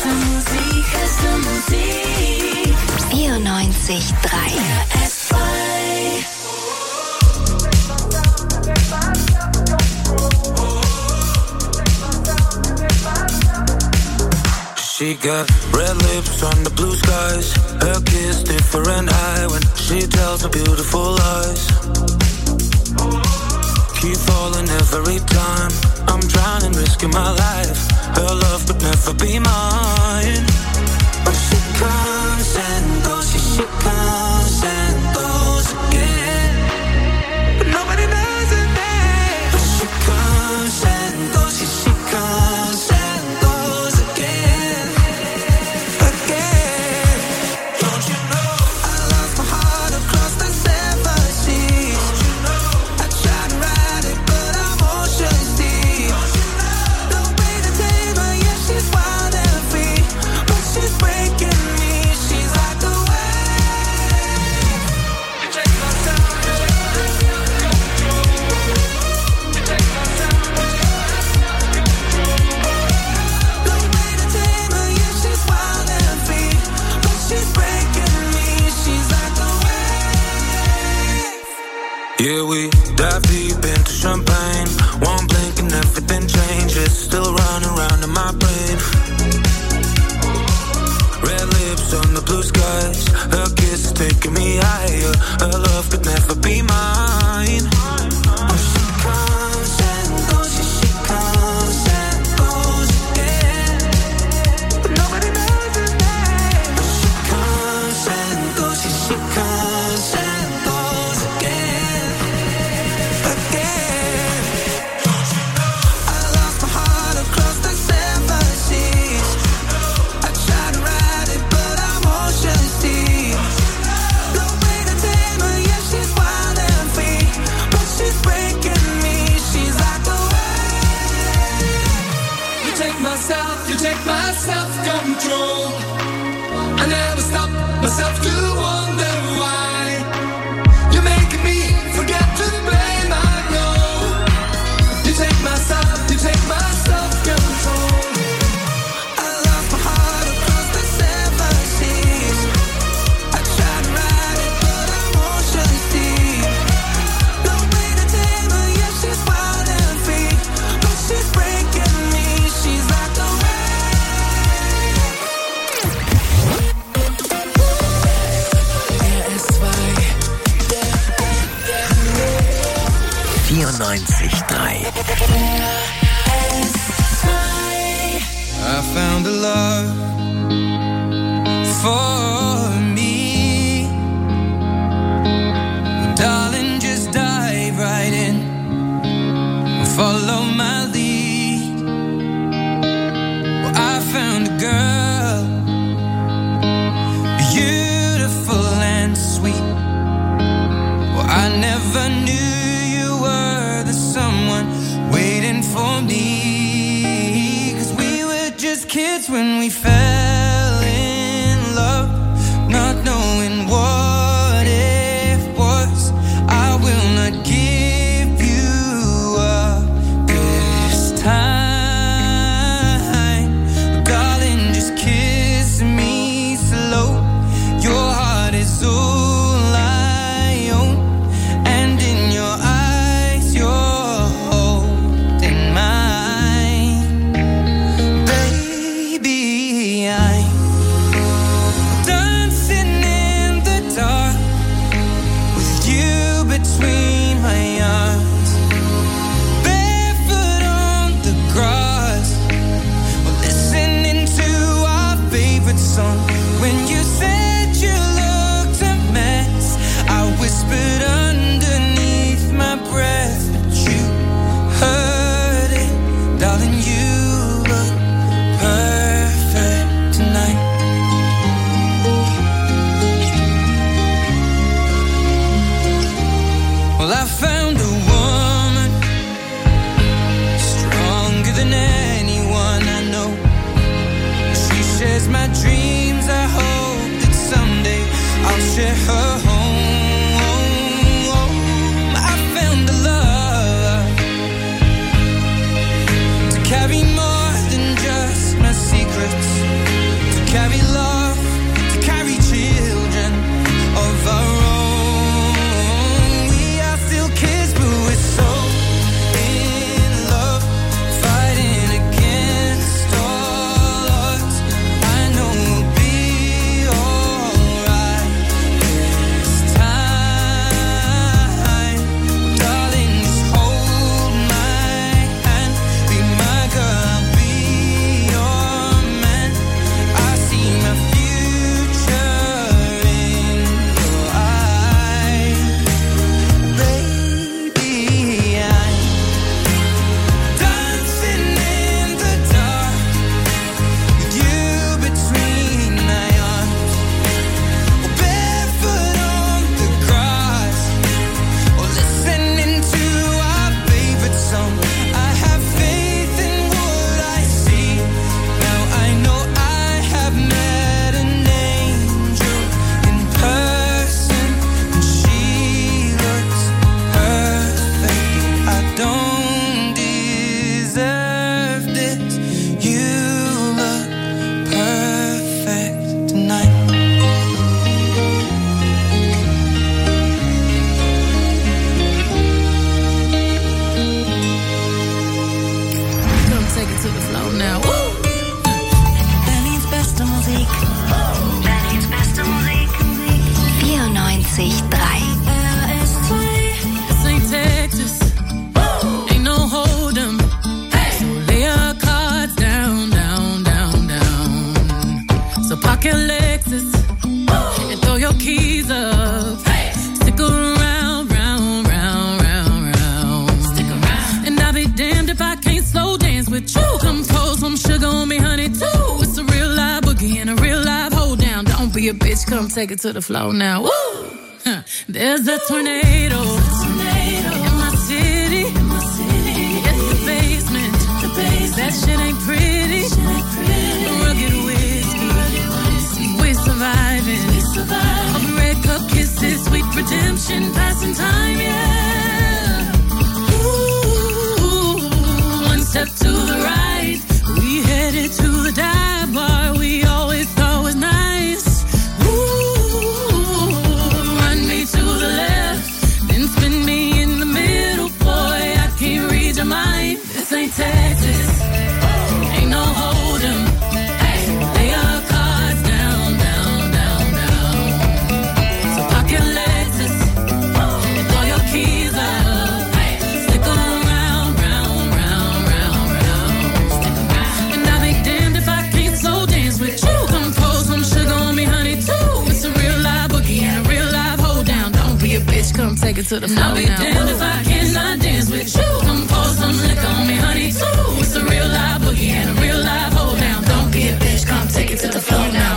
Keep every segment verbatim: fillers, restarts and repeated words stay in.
Musik, beste Musik. vierundneunzig Komma drei R S zwei. She got red lips on the blue skies. Her kiss different high when she tells her beautiful lies. Keep falling every time. I'm drowning, risking my life. Her love could never be mine. But she comes and goes, she, she comes and goes again. But nobody knows her name. But she comes and goes, she, she comes and goes again. Again. Don't you know I lost my heart across the seven seas? Don't you know I tried to ride it, but I'm ocean deep. Don't you know no way to tame her, yeah, she's wild and free. But she's breaking me, she's like a wave. You take my time, you take my control. You take my time, you take my control. No way to tame her, yeah, she's wild and free. But she's breaking me, she's like a wave. Yeah, we dive deep into champagne. One blink and everything changes. Still running around in my brain. Red lips on the blue skies. Her kiss is taking me higher. Her love could never be mine. But she comes and goes, yeah, she comes and goes again. But nobody knows her name. But she comes and goes, yeah, she comes and goes again. Again. Don't you know I lost my heart across the seven seas? I tried to ride it, but I'm ocean deep. No way to tame her, yeah, she's wild and free. But she's breaking me, she's like a wave. You take my self, you take my self-control. I never stop myself to wonder why. You're making me forget to blame, I know. You take my self, you take my self-control. I lost my heart across the seven seas. I tried to ride it, but I'm ocean deep. No way to tame her, yeah, she's wild and free. But she's breaking me, she's like a wave. R S zwei. vierundneunzig Komma drei I found a love for me. Darling, just dive right in. Follow my lead. Well, I found a girl, beautiful and sweet. Well, I never knew you were the someone waiting for me. 'Cause we were just kids when we fell in love, not knowing what it was. I will not give you up this time. Darling, just kiss me slow. Your heart is all I own, and in your eyes you're holding mine. Baby, I'm dancing in the dark with you between my arms, barefoot on the grass, listening to our favorite song. When you said you looked a mess, I whispered underneath my breath, but you heard it, darling. You look perfect tonight. Well, I found a woman stronger than anyone I know. She shares my dreams. I hope that someday I'll share her home. I found a love to carry more than just my secrets. be a bitch, come take it to the floor now. Woo! Huh. There's a tornado, tornado in my city. In my city. It's the basement. The basement. That shit ain't pretty. Shit ain't pretty. Rugged whiskey. We surviving. We surviving. Of red cup kisses, sweet redemption, passing time, yeah. Ooh, one step to the right, we headed to the dive bar we always thought was nice. Ooh, run me to the left, then spin me in the middle, boy. I can't read your mind. This ain't Texas, ain't no hold'em. Hey, lay our cards down, down, down, down. So park your Lexus and throw your keys up. Hey, stick around, round, round, round, round. Stick around. And I'll be damned if I can't slow dance with you. Come pour some sugar on me, honey, too. It's a real live boogie and a real live hold down. Don't be a bitch, come take it to the floor. I'll be now. Damned if I cannot dance with you. Come pour some liquor on me, honey, too. It's a real live boogie and a real live hold down. Don't be a bitch, come take it to the floor now.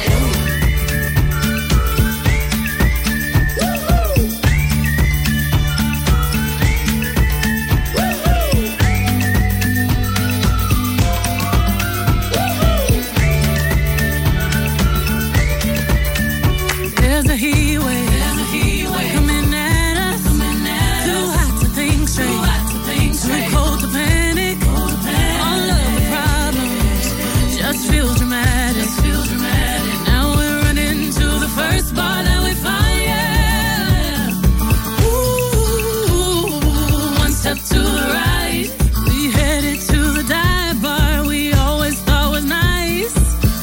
There's a heat wave, there's a heat wave coming at us, coming at too us. Hot to think straight, too hot to think straight, too cold to panic, cold to panic. All of the problems just feel dramatic, just feel dramatic. Now we're running to the first bar that we find, yeah. Ooh, one step to the right, we headed to the dive bar we always thought was nice.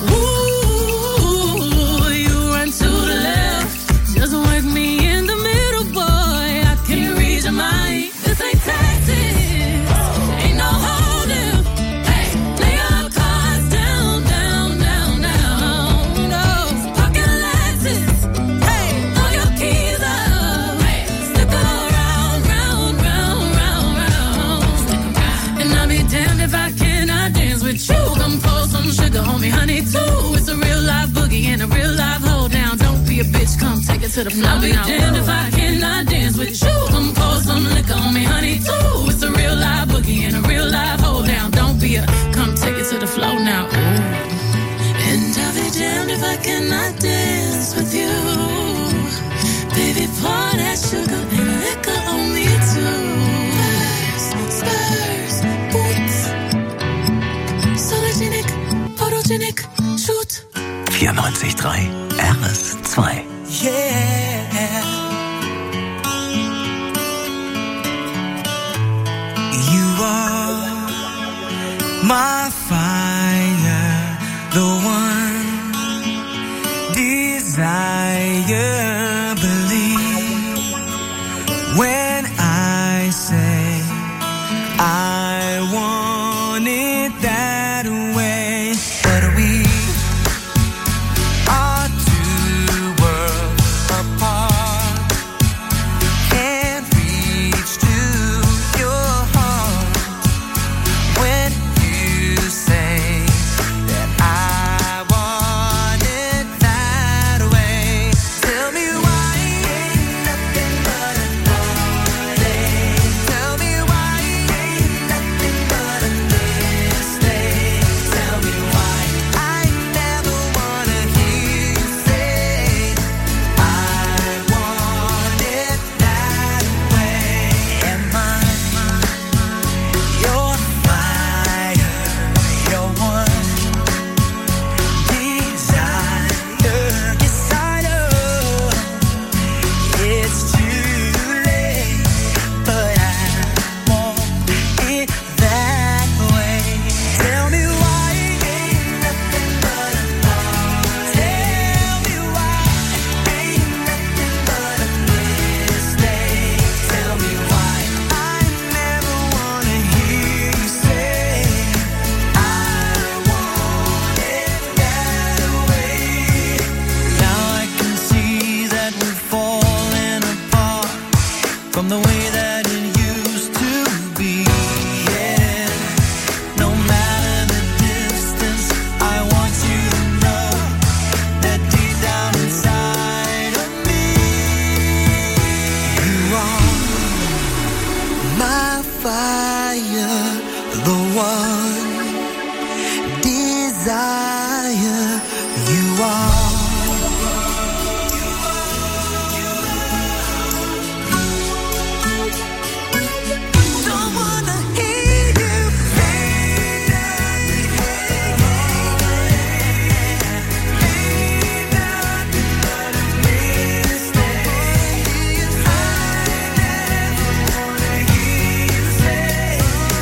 Ooh, you run to the left, just work me in the middle, boy. I can't read your mind. This ain't Texas, ain't no hold'em. Hey, lay our cards down, down, down, down. No, pocket Lexus. Hey, throw your keys up. Hey, stick around, round, round, round, round. Stick around. And I'll be damned if I cannot dance with you. Come pour some sugar on me, honey, too. It's a real live boogie and a real live hold down. Don't be a bitch, come take it to the floor. I'll be damned if I cannot dance with you. Come pour some liquor on me, honey, too. It's a real live boogie and a real live hold down. Don't be a, come take it to the floor now. Ooh. And I'll be damned if I cannot dance with you. Baby, pour that sugar and liquor on me too. Spurs, Spurs, boots. Sologenic, photogenic, shoot. vierundneunzig Komma drei R S zwei. Yeah. You are my fire, the one desire. Believe when I say I want it that way. But we are two worlds apart. Can't reach to your heart when you say that I want it that way. Tell me why ain't nothing but a heartache. Tell me why ain't nothing but a mistake. Tell me why I never wanna hear you say I want it that way. Am I your fire, your one desire? Yes, I know it's too late, but I want it that way. Tell me why ain't nothing but a heart. Tell me why ain't nothing but a mistake. Tell me why I never wanna hear you say I want it that way. Now I can see that we're falling apart from the way that it used to be. Yeah. No matter the distance, I want you to know that deep down inside desire. You are. Don't wanna hear you say nothing but a mistake. I never wanna hear you say,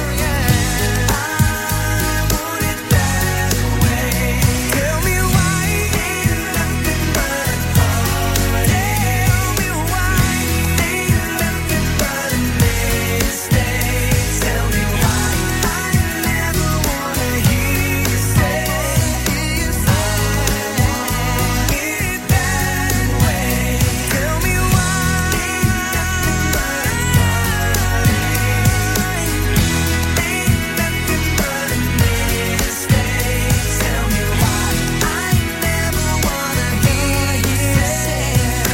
I want it that way. Tell me why ain't nothing but heartache. Tell me why ain't nothing but a mistake. Tell me why I never wanna hear you say, I want it that way. Tell me why ain't nothing but heartache. Ain't nothing but a mistake. Tell me why I never wanna hear you say,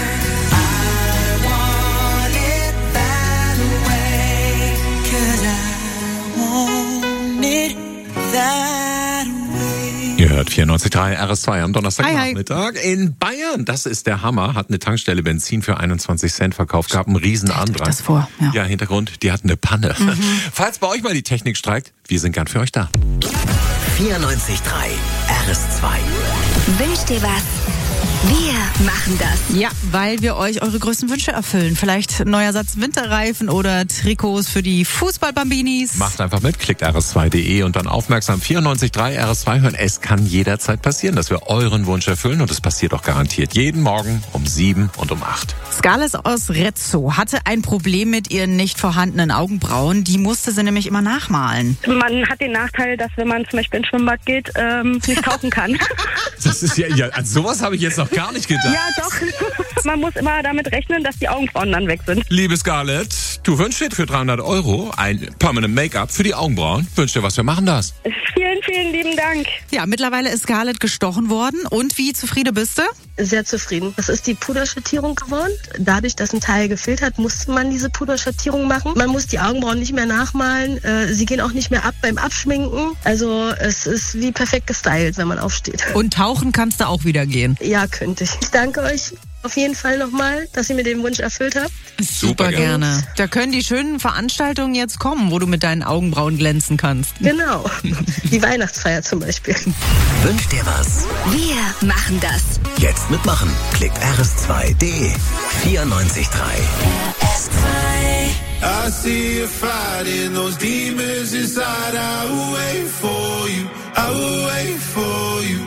I want it that way. 'Cause I want it that way. Ihr hört vierundneunzig Komma drei R S zwei am Hi, hi. Donnerstagnachmittag in Bayern. Das ist der Hammer. Hat eine Tankstelle Benzin für einundzwanzig Cent verkauft. Gab einen riesen Andrang. das vor, ja. Ja, Hintergrund, die hatten eine Panne. Falls bei euch mal die Technik streikt, wir sind gern für euch da. vierundneunzig Komma drei R S zwei. Wünsch dir was? Wir machen das. Ja, weil wir euch eure größten Wünsche erfüllen. Vielleicht neuer Satz Winterreifen oder Trikots für die Fußballbambinis. Macht einfach mit, klickt r s zwei punkt de und dann aufmerksam vierundneunzig Komma drei R S zwei hören. Es kann jederzeit passieren, dass wir euren Wunsch erfüllen und es passiert auch garantiert jeden Morgen um sieben und um acht. Scarlett aus Rezzo hatte ein Problem mit ihren nicht vorhandenen Augenbrauen. Die musste sie nämlich immer nachmalen. Man hat den Nachteil, dass wenn man zum Beispiel ins Schwimmbad geht, ähm, nicht tauchen kann. Das ist ja, ja an sowas habe ich jetzt noch gar nicht gedacht. Ja, doch. Man muss immer damit rechnen, dass die Augenbrauen dann weg sind. Liebe Scarlett, du wünschst dir für dreihundert Euro ein Permanent Make-up für die Augenbrauen. Wünsch dir was, wir machen das. Vielen, vielen lieben Dank. Ja, mittlerweile ist Scarlett gestochen worden. Und wie zufrieden bist du? Sehr zufrieden. Das ist die Puderschattierung geworden. Dadurch, dass ein Teil gefehlt hat, musste man diese Puderschattierung machen. Man muss die Augenbrauen nicht mehr nachmalen. Äh, sie gehen auch nicht mehr ab beim Abschminken. Also es ist wie perfekt gestylt, wenn man aufsteht. Und tauchen kannst du auch wieder gehen. Ja, könnte ich. Ich danke euch auf jeden Fall nochmal, dass ihr mir den Wunsch erfüllt habt. Super gerne. Da können die schönen Veranstaltungen jetzt kommen, wo du mit deinen Augenbrauen glänzen kannst. Genau. Die Weihnachtsfeier zum Beispiel. Wünsch dir was? Wir machen das. Jetzt mitmachen. Klickt r s zwei punkt de. vierundneunzig Komma drei. R S zwei. I see you fighting those demons inside. I will wait for you. I will wait for you.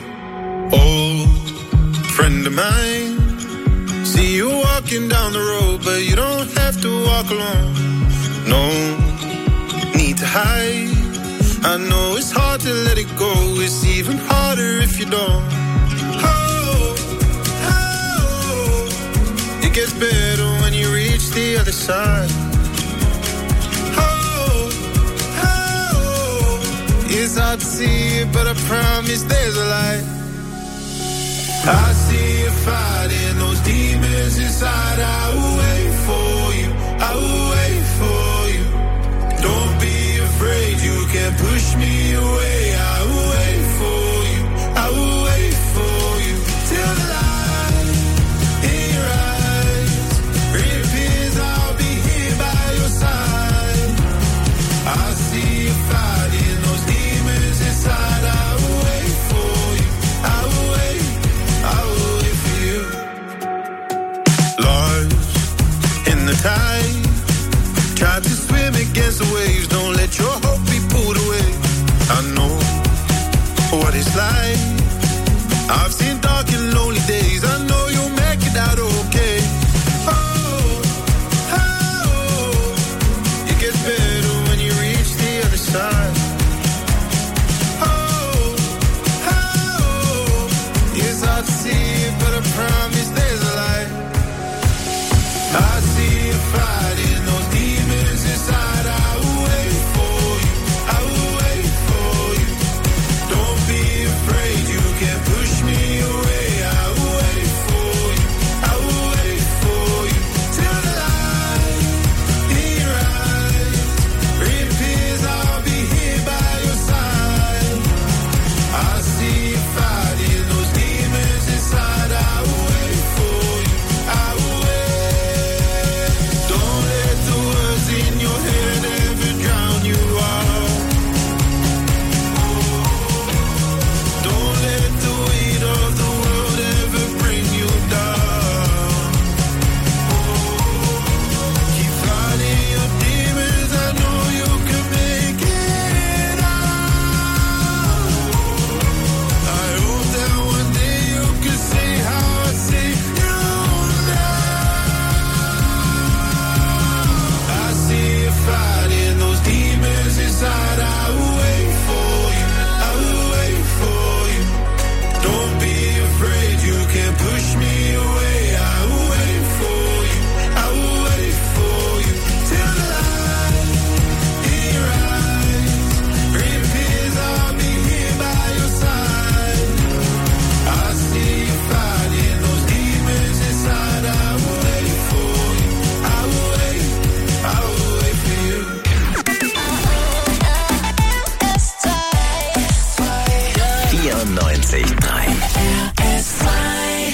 Old friend of mine. See you walking down the road, but you don't have to walk alone. No need to hide. I know it's hard to let it go. It's even harder if you don't. Oh, oh, it gets better when you reach the other side. Oh, oh, it's hard to see it, but I promise there's a light. I see you fighting those demons inside. I will wait for you. I will wait for you. Don't be afraid, you can't push me away. I will wait for you. I will wait for you till the light in your eyes reappears. I'll be here by your side. I see you fighting those demons inside. I will wait for you. I will wait. I will wait for you. Lost in the tide, tried to swim against the waves. Don't let your hope be pulled away. I know what it's like. I've seen dark and lonely days. I know you'll make it out okay. Oh, oh, it gets better when you reach the other side. I see it, but I promise there's a light. I see you fighting those demons inside. I will wait for you. I will wait for you. Don't be afraid, you can't push me away. I will wait for you. I will wait for you till the light in your eyes reappears. I'll be here by your side. I see vierundneunzig Komma drei. R S zwei.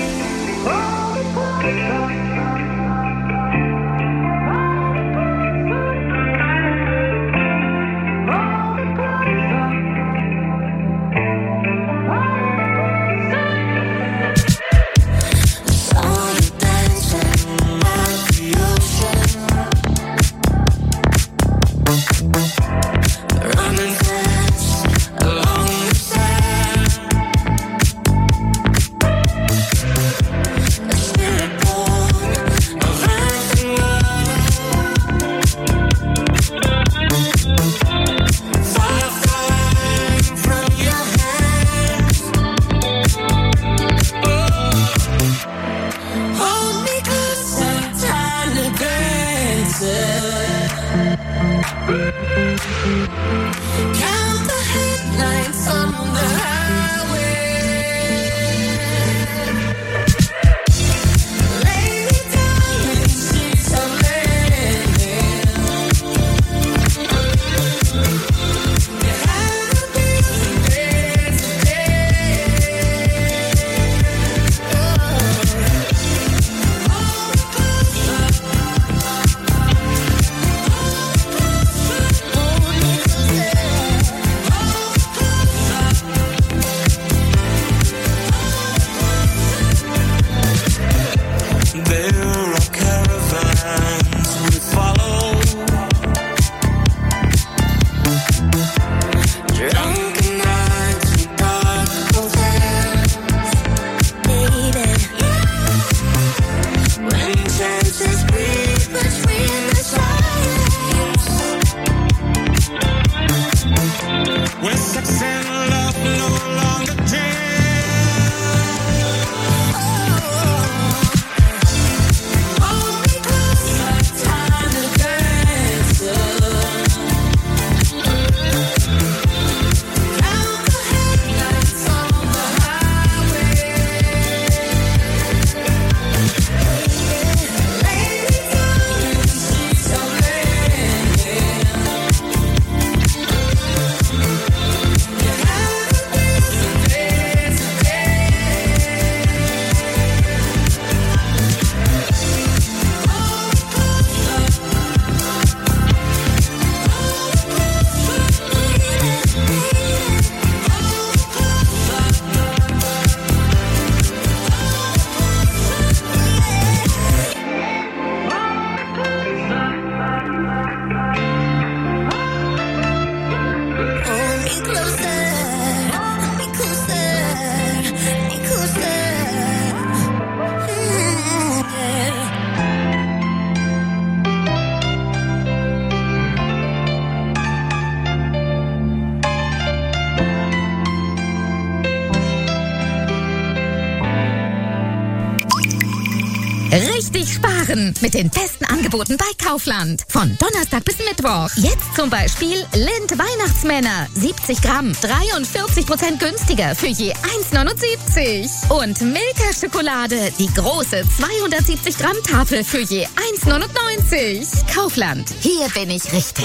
Richtig sparen mit den besten Angeboten bei Kaufland. Von Donnerstag bis Mittwoch. Jetzt zum Beispiel Lind Weihnachtsmänner. siebzig Gramm. dreiundvierzig Prozent günstiger für je eins neunundsiebzig. Und Milka Schokolade. Die große zweihundertsiebzig Gramm Tafel für je eins neunundneunzig. Kaufland. Hier bin ich richtig.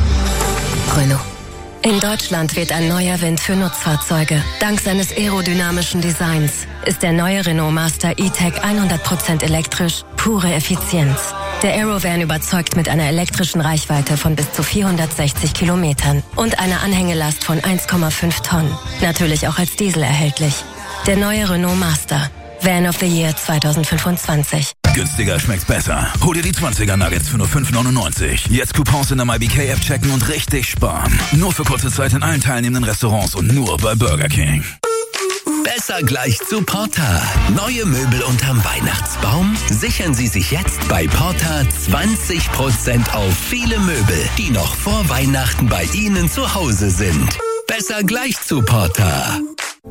Renault. In Deutschland weht ein neuer Wind für Nutzfahrzeuge. Dank seines aerodynamischen Designs ist der neue Renault Master E-Tech hundert Prozent elektrisch, pure Effizienz. Der Aerovan überzeugt mit einer elektrischen Reichweite von bis zu vierhundertsechzig Kilometern und einer Anhängelast von eins Komma fünf Tonnen. Natürlich auch als Diesel erhältlich. Der neue Renault Master. Van of the Year zwanzig fünfundzwanzig. Günstiger schmeckt's besser. Hol dir die zwanziger Nuggets für nur fünf neunundneunzig. Jetzt Coupons in der MyBK-App checken und richtig sparen. Nur für kurze Zeit in allen teilnehmenden Restaurants und nur bei Burger King. Besser gleich zu Porta. Neue Möbel unterm Weihnachtsbaum? Sichern Sie sich jetzt bei Porta zwanzig Prozent auf viele Möbel, die noch vor Weihnachten bei Ihnen zu Hause sind. Besser gleich zu Porta.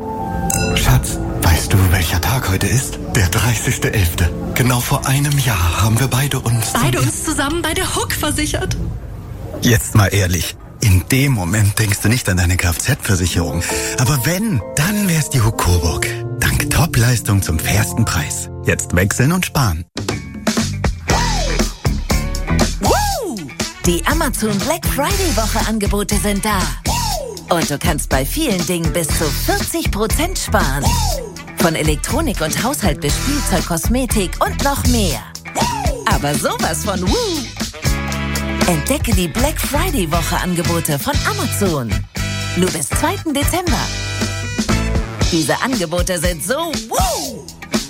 Schatz, weißt du, welcher Tag heute ist? Der dreißigster elfte Genau vor einem Jahr haben wir beide uns... Beide uns zusammen bei der Hook versichert. Jetzt mal ehrlich, in dem Moment denkst du nicht an deine Kfz-Versicherung. Aber wenn, dann wär's die Hook Coburg. Dank Top-Leistung zum fairsten Preis. Jetzt wechseln und sparen. Die Amazon Black Friday Woche Angebote sind da. Und du kannst bei vielen Dingen bis zu vierzig Prozent sparen. Von Elektronik und Haushalt bis Spielzeug, Kosmetik und noch mehr. Aber sowas von Woo! Entdecke die Black Friday Woche Angebote von Amazon. Nur bis zweiten Dezember. Diese Angebote sind so Woo!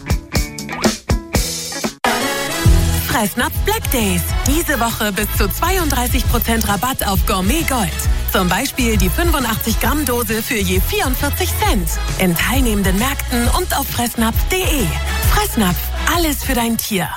Fressnapf Black Days. Diese Woche bis zu zweiunddreißig Prozent Rabatt auf Gourmet Gold. Zum Beispiel die fünfundachtzig Gramm Dose für je vierundvierzig Cent. In teilnehmenden Märkten und auf fressnapf punkt de. Fressnapf, alles für dein Tier.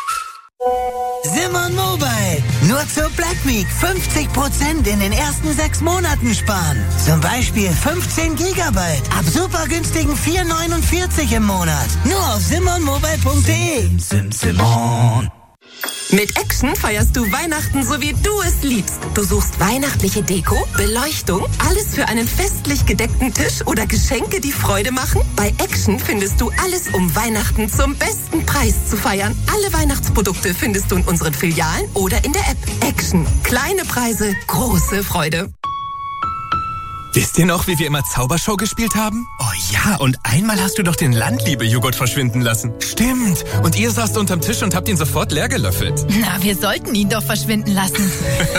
Simon Mobile. Nur zur Black Week fünfzig Prozent in den ersten sechs Monaten sparen. Zum Beispiel fünfzehn Gigabyte ab super günstigen vier neunundvierzig im Monat. Nur auf simon mobile punkt de. Sim, Simon. Mit Action feierst du Weihnachten, so wie du es liebst. Du suchst weihnachtliche Deko, Beleuchtung, alles für einen festlich gedeckten Tisch oder Geschenke, die Freude machen? Bei Action findest du alles, um Weihnachten zum besten Preis zu feiern. Alle Weihnachtsprodukte findest du in unseren Filialen oder in der App. Action. Kleine Preise, große Freude. Wisst ihr noch, wie wir immer Zaubershow gespielt haben? Oh ja, und einmal hast du doch den Landliebe-Joghurt verschwinden lassen. Stimmt. Und ihr saßt unterm Tisch und habt ihn sofort leer gelöffelt. Na, wir sollten ihn doch verschwinden lassen.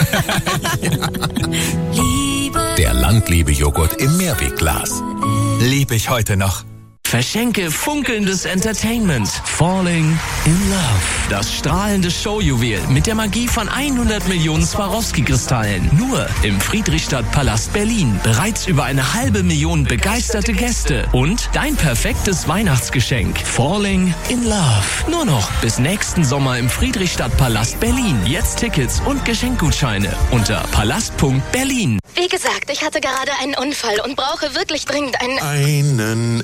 Der Landliebe-Joghurt im Mehrwegglas. Liebe ich heute noch. Verschenke funkelndes Entertainment. Falling in Love. Das strahlende Showjuwel mit der Magie von hundert Millionen Swarovski-Kristallen. Nur im Friedrichstadtpalast Berlin. Bereits über eine halbe Million begeisterte Gäste. Und dein perfektes Weihnachtsgeschenk. Falling in Love. Nur noch bis nächsten Sommer im Friedrichstadtpalast Berlin. Jetzt Tickets und Geschenkgutscheine unter palast punkt berlin. Wie gesagt, ich hatte gerade einen Unfall und brauche wirklich dringend einen... Einen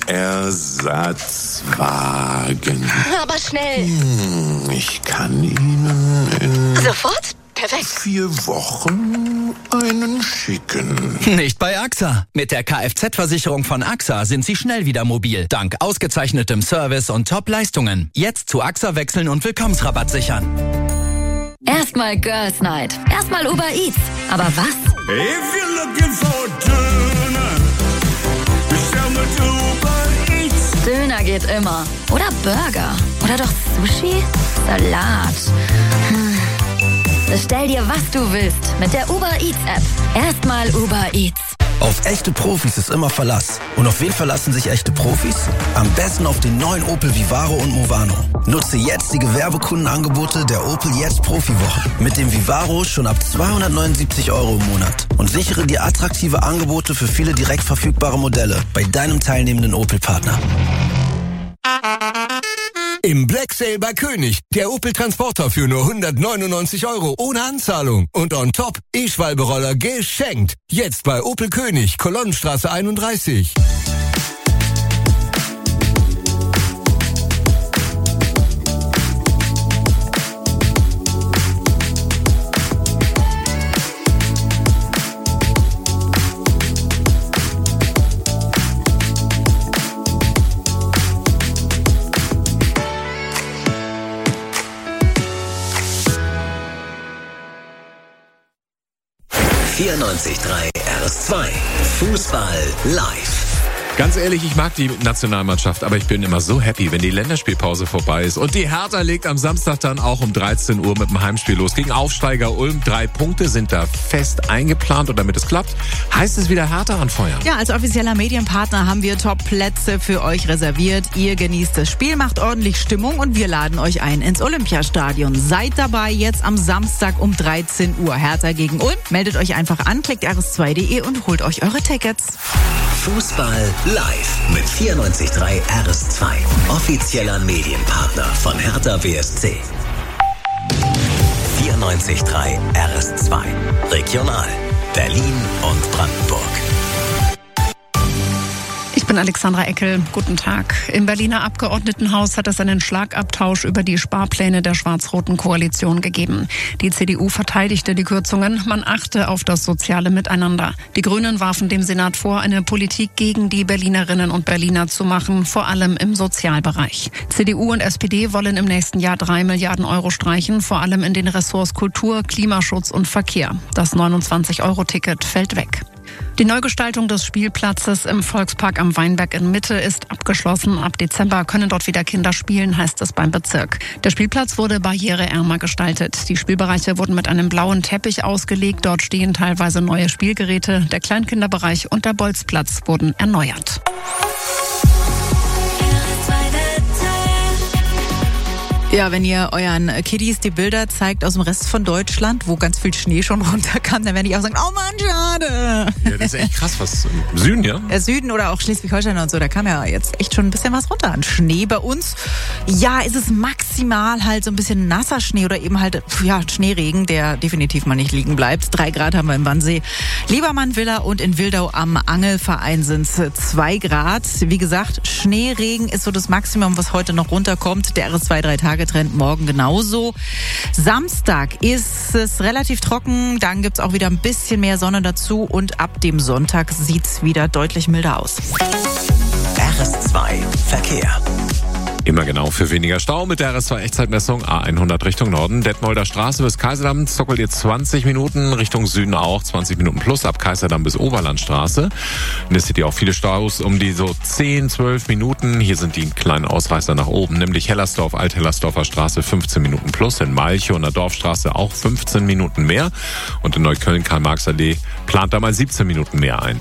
Ersatzwagen. Aber schnell. Hm, ich kann Ihnen in... Sofort? Perfekt. Vier Wochen einen schicken. Nicht bei AXA. Mit der Kfz-Versicherung von AXA sind Sie schnell wieder mobil. Dank ausgezeichnetem Service und Top-Leistungen. Jetzt zu AXA wechseln und Willkommensrabatt sichern. Erstmal Girls Night. Erstmal Uber Eats. Aber was? If you're looking for a Döner, bestell mit Uber Eats. Döner geht immer. Oder Burger. Oder doch Sushi? Salat. Hm. Bestell dir, was du willst, mit der Uber Eats App. Erstmal Uber Eats. Auf echte Profis ist immer Verlass. Und auf wen verlassen sich echte Profis? Am besten auf den neuen Opel Vivaro und Movano. Nutze jetzt die Gewerbekundenangebote der Opel Jetzt Profiwoche. Mit dem Vivaro schon ab zweihundertneunundsiebzig Euro im Monat. Und sichere dir attraktive Angebote für viele direkt verfügbare Modelle bei deinem teilnehmenden Opel-Partner. Im Black Sale bei König. Der Opel Transporter für nur hundertneunundneunzig Euro ohne Anzahlung. Und on top E-Schwalberoller geschenkt. Jetzt bei Opel König, Kolonnenstraße einunddreißig. vierundneunzig Komma drei R S zwei. Fußball live. Ganz ehrlich, ich mag die Nationalmannschaft, aber ich bin immer so happy, wenn die Länderspielpause vorbei ist. Und die Hertha legt am Samstag dann auch um dreizehn Uhr mit dem Heimspiel los. Gegen Aufsteiger Ulm. Drei Punkte sind da fest eingeplant. Und damit es klappt, heißt es wieder Hertha anfeuern. Ja, als offizieller Medienpartner haben wir Top-Plätze für euch reserviert. Ihr genießt das Spiel, macht ordentlich Stimmung und wir laden euch ein ins Olympiastadion. Seid dabei jetzt am Samstag um dreizehn Uhr. Hertha gegen Ulm. Meldet euch einfach an, klickt r s zwei punkt de und holt euch eure Tickets. Fußball live mit vierundneunzig Komma drei R S zwei. Offizieller Medienpartner von Hertha B S C. vierundneunzig Komma drei R S zwei. Regional. Berlin und Brandenburg. Ich bin Alexandra Eckel. Guten Tag. Im Berliner Abgeordnetenhaus hat es einen Schlagabtausch über die Sparpläne der schwarz-roten Koalition gegeben. Die C D U verteidigte die Kürzungen. Man achte auf das soziale Miteinander. Die Grünen warfen dem Senat vor, eine Politik gegen die Berlinerinnen und Berliner zu machen, vor allem im Sozialbereich. C D U und S P D wollen im nächsten Jahr drei Milliarden Euro streichen, vor allem in den Ressorts Kultur, Klimaschutz und Verkehr. Das neunundzwanzig Euro Ticket fällt weg. Die Neugestaltung des Spielplatzes im Volkspark am Weinberg in Mitte ist abgeschlossen. Ab Dezember können dort wieder Kinder spielen, heißt es beim Bezirk. Der Spielplatz wurde barriereärmer gestaltet. Die Spielbereiche wurden mit einem blauen Teppich ausgelegt. Dort stehen teilweise neue Spielgeräte. Der Kleinkinderbereich und der Bolzplatz wurden erneuert. Ja, wenn ihr euren Kiddies die Bilder zeigt aus dem Rest von Deutschland, wo ganz viel Schnee schon runterkam, dann werden die auch sagen, oh Mann, schade. Ja, das ist echt krass, was im Süden, ja? Der Süden oder auch Schleswig-Holstein und so, da kam ja jetzt echt schon ein bisschen was runter an Schnee. Bei uns, ja, ist es maximal halt so ein bisschen nasser Schnee oder eben halt, ja, Schneeregen, der definitiv mal nicht liegen bleibt. Drei Grad haben wir im Wannsee, Liebermann Villa und in Wildau am Angelverein sind es zwei Grad. Wie gesagt, Schneeregen ist so das Maximum, was heute noch runterkommt. Der R S zwei drei Tage Trend morgen genauso. Samstag ist es relativ trocken, dann gibt's auch wieder ein bisschen mehr Sonne dazu und ab dem Sonntag sieht's wieder deutlich milder aus. R S zwei Verkehr. Immer genau für weniger Stau mit der R S zwei Echtzeitmessung A hundert Richtung Norden. Detmolder Straße bis Kaiserdamm zockelt ihr zwanzig Minuten, Richtung Süden auch zwanzig Minuten plus ab Kaiserdamm bis Oberlandstraße. Und es seht ihr auch viele Staus um die so zehn, zwölf Minuten. Hier sind die kleinen Ausreißer nach oben, nämlich Hellersdorf, Alt-Hellersdorfer Straße fünfzehn Minuten plus, in Malchow und der Dorfstraße auch fünfzehn Minuten mehr. Und in Neukölln Karl-Marx-Allee plant da mal siebzehn Minuten mehr ein.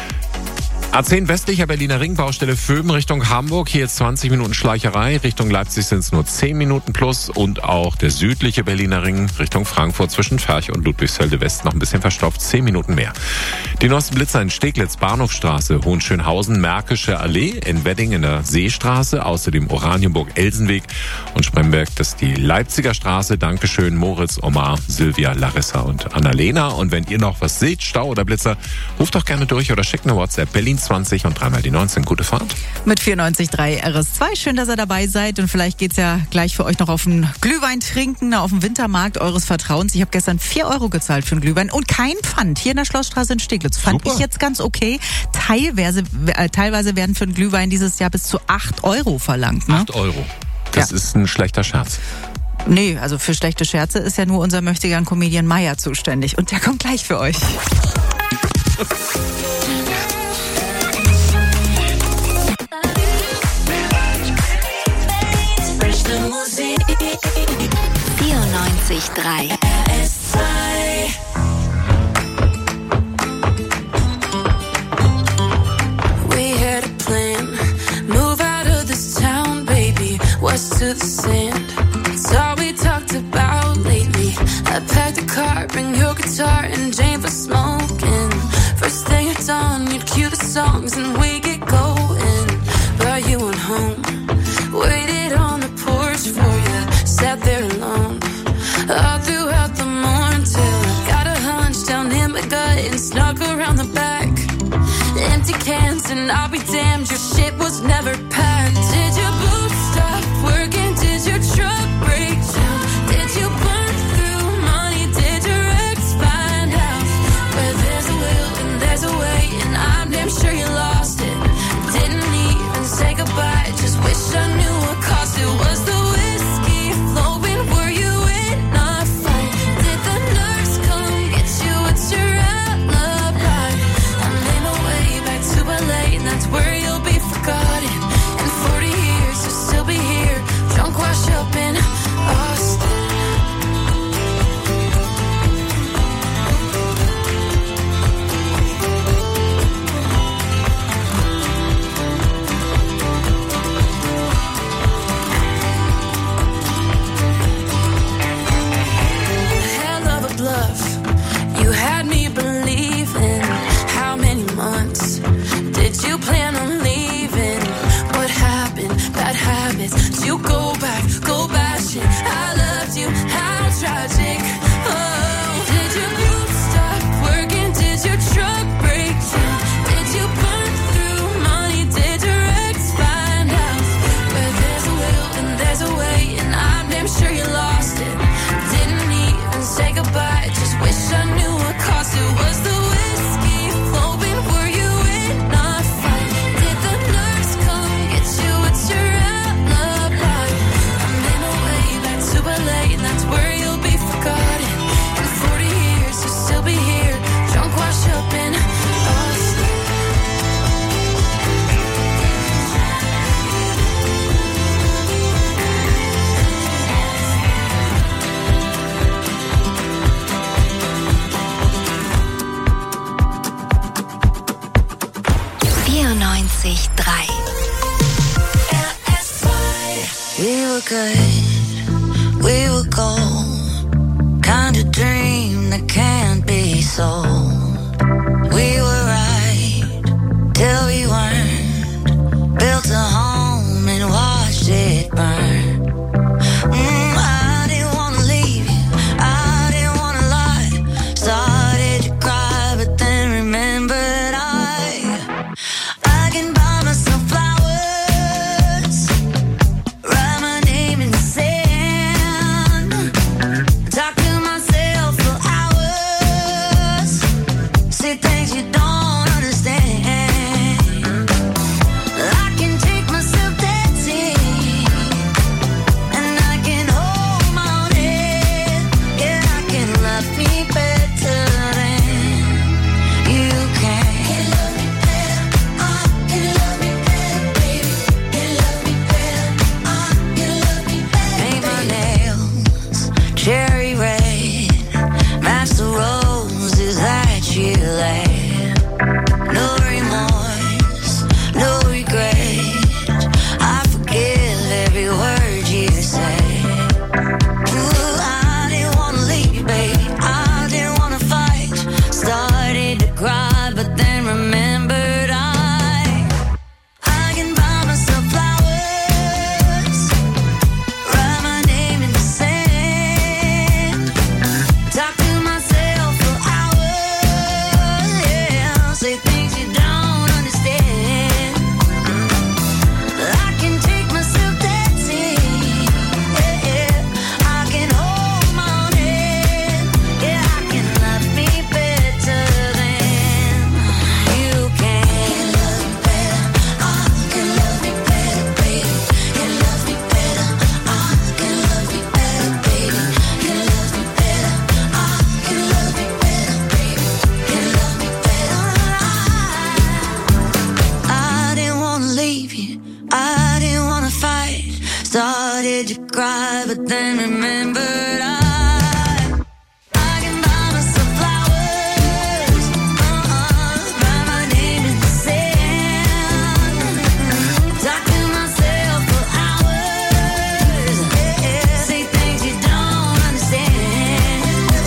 A zehn westlicher Berliner Ring, Baustelle Vöben Richtung Hamburg. Hier jetzt zwanzig Minuten Schleicherei. Richtung Leipzig sind es nur zehn Minuten plus. Und auch der südliche Berliner Ring Richtung Frankfurt zwischen Ferch und Ludwigsfelde West noch ein bisschen verstopft. zehn Minuten mehr. Die neuesten Blitzer in Steglitz, Bahnhofstraße, Hohenschönhausen, Märkische Allee, in Wedding in der Seestraße, außerdem Oranienburg-Elsenweg und Spremberg, das ist die Leipziger Straße. Dankeschön, Moritz, Omar, Silvia, Larissa und Annalena. Und wenn ihr noch was seht, Stau oder Blitzer, ruft doch gerne durch oder schickt eine WhatsApp. Berlin zwanzig und dreimal die neunzehn. Gute Fahrt. Mit vierundneunzig Komma drei R S zwei. Schön, dass ihr dabei seid. Und vielleicht geht's ja gleich für euch noch auf den Glühwein trinken, auf dem Wintermarkt eures Vertrauens. Ich habe gestern vier Euro gezahlt für einen Glühwein und kein Pfand. Hier in der Schlossstraße in Steglitz. Fand Super. Ich jetzt ganz okay. Teilweise, äh, teilweise werden für einen Glühwein dieses Jahr bis zu acht Euro verlangt. Ne? acht Euro. Das ja. ist ein schlechter Scherz. Nee, also für schlechte Scherze ist ja nur unser Möchtegern-Comedian Meier zuständig. Und der kommt gleich für euch. vierundneunzig Komma drei R S zwei. We had a plan, move out of this town, baby, west to the sand. It's all we talked about lately. I packed a car, bring your guitar and Jane for smoking. First thing at dawn, you'd cue the songs and we get going. But you went home, waited on the porch for you, sat there alone all throughout the morning till I got a hunch down in my gut and snuck around the back. Empty cans and I'll be damned, your shit was never packed. Did your boots stop working? Did your truck break down? Did you burn through money? Did your ex find out? Where there's a will and there's a way, and I'm damn sure you lost it. Didn't even say goodbye, just wish I knew what cost it. Was the whiskey flowing? Were you in a fight? Did the nurse come get you? What's your alibi? I made my way back to L A, and that's where you'll be forgotten. In forty years you'll still be here, drunk, washed up in Austin. Hell of a bluff, you had me believing. How many months did you plan on leaving? What happened? Bad habits. Did you go back, go bashing? I loved you, how tragic. Oh, did your boots stop working? Did your truck break down? Did you burn through money? Did your ex find out? Where there's a will and there's a way, and I'm damn sure you lost it. Didn't even say goodbye, just wish I knew what cost it. Was the whiskey flowing? Were you in a fight? Did the nurse come get you? What's your alibi? were good, we were gold, kind of dream that can't be sold. We were right till we weren't, built a home and watched it burn. Mm, I didn't wanna leave you, I didn't wanna lie, started to cry but then remembered I I can buy myself flowers, write my name in the sand, talk to myself for hours, say things you don't understand. I can take myself dancing, and I can hold my own head. Yeah, I can love me better than you can. Can love me better, I can love me better, baby. Can love me better, I can love me better. Paint my nails cherry red, match the roses that you laid. No remorse, no regret, I forgive every word you say. Ooh, I didn't wanna leave you, baby, I didn't wanna fight, started to cry but then remembered I I can buy myself flowers, write my name in the sand, talk to myself for hours, yeah, say things you don't understand. I can take myself dancing, yeah, yeah, I can hold my own head, yeah, I can love me better than you can. Can love me better, I can love me better, baby. Can love me better, I can love me better, baby. Can love me better, I can love me better, baby. Can love me better, I I didn't wanna leave you, I didn't wanna fight, started to cry but then remembered I I can buy myself flowers, uh-uh, write my name in the sand, talk to myself for hours, yeah, say things you don't understand.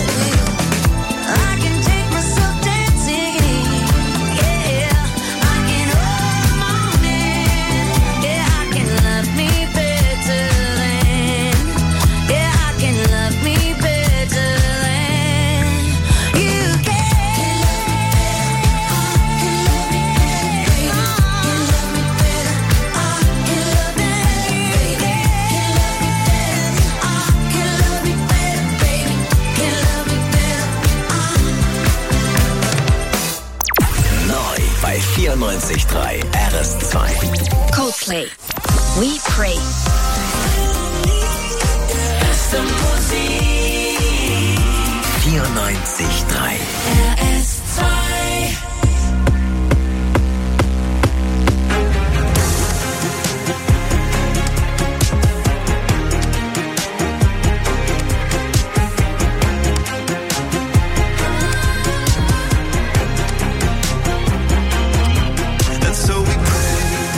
I can take myself dancing, yeah, I can hold my own hand, yeah, I can love me better than, yeah, I can love me better than you can. Can love me better, I can love me better, baby. Can love me better, I can love me better, baby. Can love me better, I can love me better, baby. Neu bei vierundneunzig Komma drei R S zwei. Coldplay. We pray. vierundneunzig Komma drei. R S zwei. And so we pray.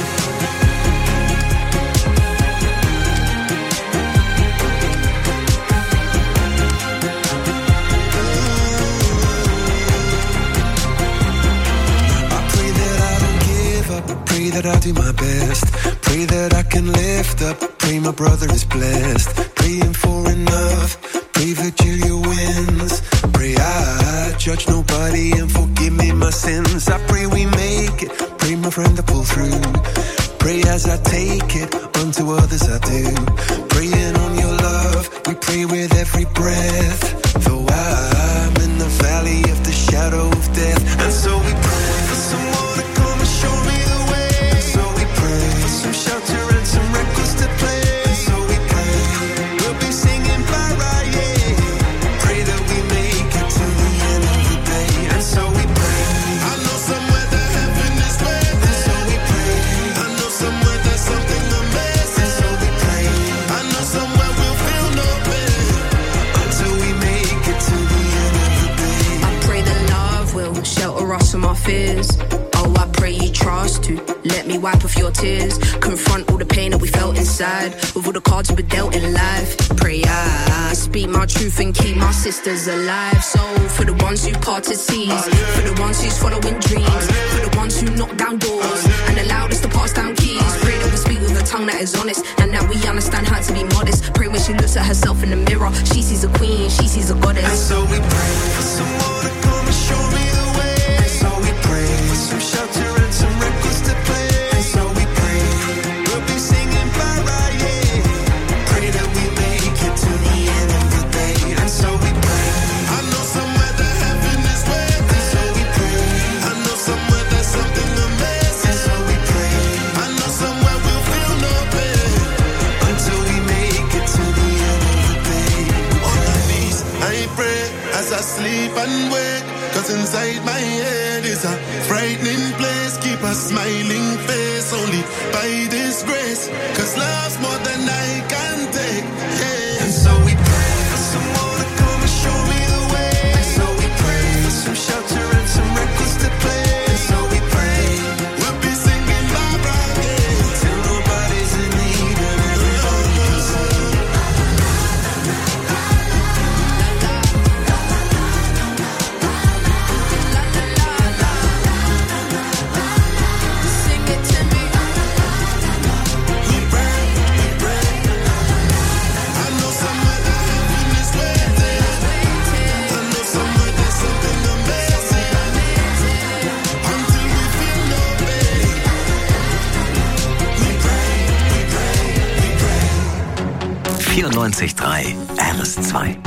Pray that I'll do my best. Pray that I can lift up. Pray my brother is blessed. Praying for enough. Pray Virgilia wins. Pray I judge nobody and forgive me my sins. I pray we make it. Pray my friend to pull through. Pray as I take it. Unto others I do. Praying on your love. We pray with every breath. Though I'm in the valley of the shadow of death. And so we pray for someone to come and show me the way. And so we pray for some shelter and some records to play. And so we pray we'll be singing Barra, yeah. Pray that we make it to the end of the day. And so we pray. I know somewhere that heaven is waiting. And so we pray. I know somewhere there's something amazing. And so we pray. I know somewhere we'll feel no pain until we make it to the end wipe off your tears. Confront all the pain that we felt inside. With all the cards we were dealt in life. Pray I speak my truth and keep my sisters alive. So for the ones who parted seas, for the ones who's following dreams, for the ones who knock down doors and allowed us to pass down keys. Pray that we speak with a tongue that is honest and that we understand how to be modest. Pray when she looks at herself in the mirror, she sees a queen, she sees a goddess. And so we pray for someone to come and show me the way. And so we pray for some shelter and some records to play. And so we pray we'll be singing para, yeah. Pray that we make it to the end of the day. And so we pray. I know somewhere that heaven is waiting. And so we pray. I know somewhere there's something amazing. And so we pray. I know somewhere we'll feel no pain until we make it to the end of the day. On my knees, I pray as I sleep and wake. Cause inside my head is a frightening place. Keep a smiling face only by this grace. Cause love's more than I can take. Yeah. And so we pray for someone to come and show me the way. And so we pray for some shelter and some records to play. And so we pray we'll be singing Barbara, yeah. Till nobody's in need and everybody can sing. vierundneunzig Komma drei R S zwei.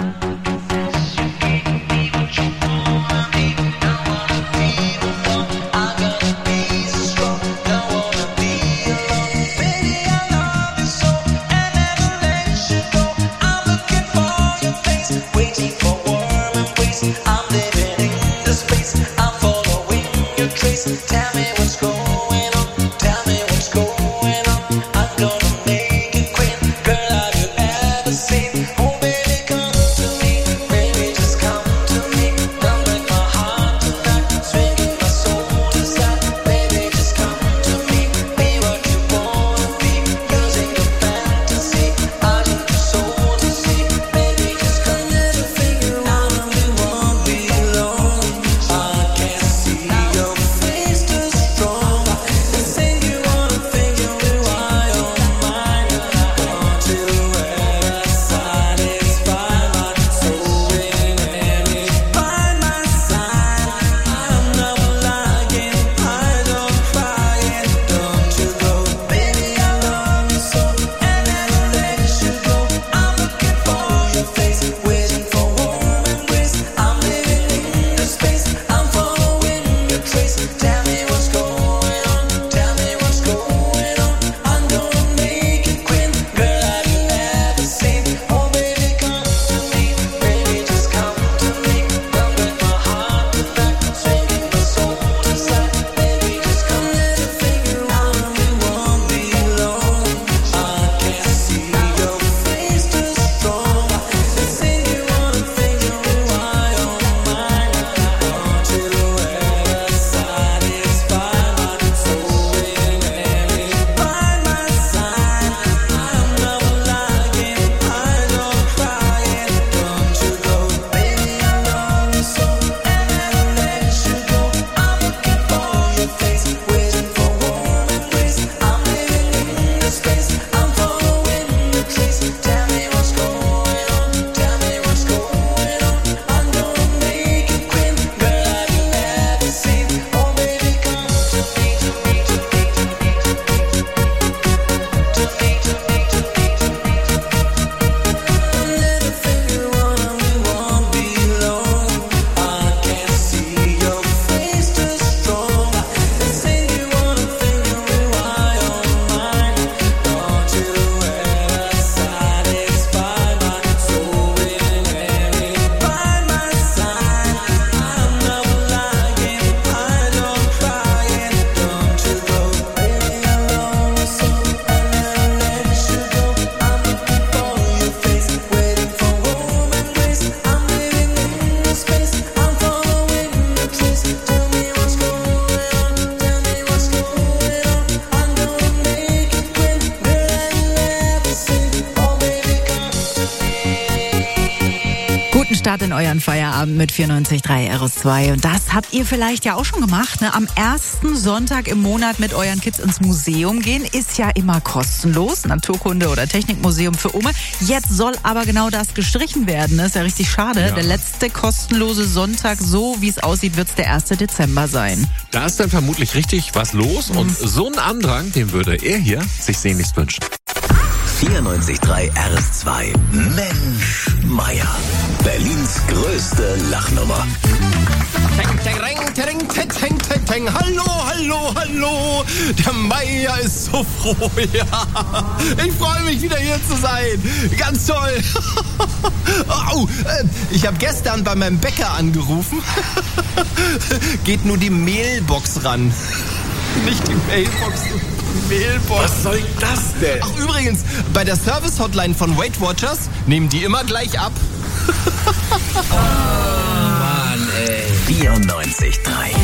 Tell me what's going on, tell me what's going on. I'm gonna make it quick, girl, have you ever seen? Oh baby, come to Start in euren Feierabend mit vierundneunzig Komma drei R S zwei. Und das habt ihr vielleicht ja auch schon gemacht, ne? Am ersten Sonntag im Monat mit euren Kids ins Museum gehen ist ja immer kostenlos. Naturkunde- oder Technikmuseum für Umme. Jetzt soll aber genau das gestrichen werden. Das ist ja richtig schade. Ja. Der letzte kostenlose Sonntag, so wie es aussieht, wird es der erste Dezember sein. Da ist dann vermutlich richtig was los. Und so einen Andrang, den würde er hier sich sehnlichst wünschen. vierundneunzig Komma drei R S zwei. Mensch, Meier. Berlins größte Lachnummer. Teng, teng, teng, teng, teng, teng, teng. Hallo, hallo, hallo. Der Meier ist so froh, ja. Ich freue mich, wieder hier zu sein. Ganz toll. Oh, ich habe gestern bei meinem Bäcker angerufen. Geht nur die Mailbox ran. Nicht die Mailbox, die Mailbox. Was soll das denn? Ach, übrigens, bei der Service-Hotline von Weight Watchers nehmen die immer gleich ab. Oh, Mann, ey. vierundneunzig Komma drei.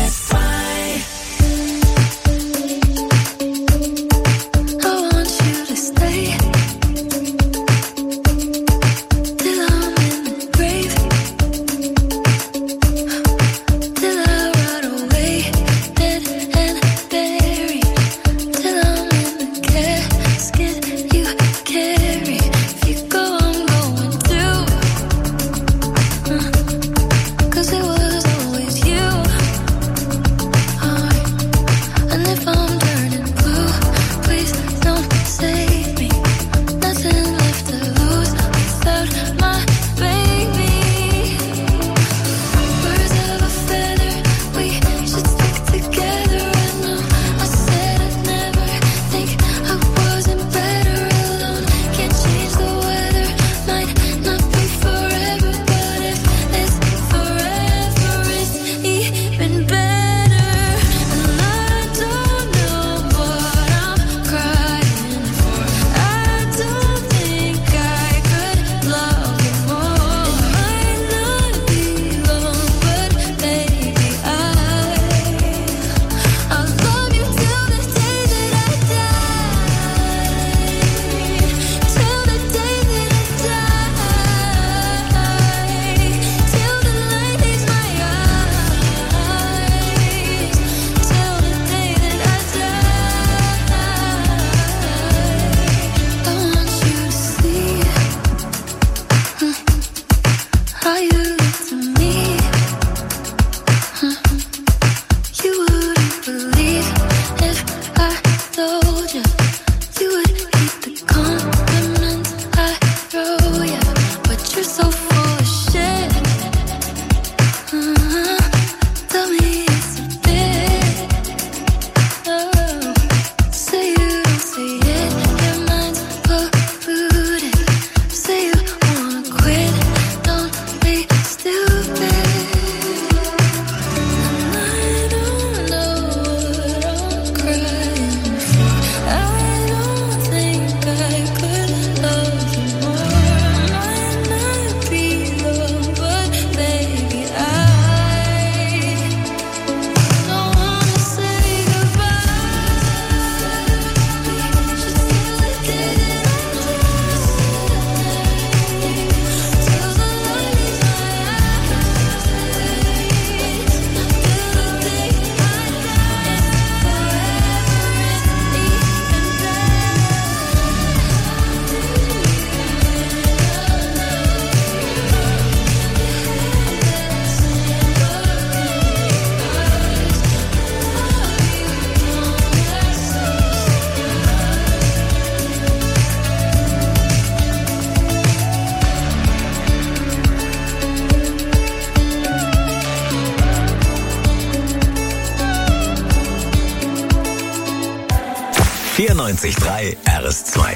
vierundneunzig Komma drei R S zwei.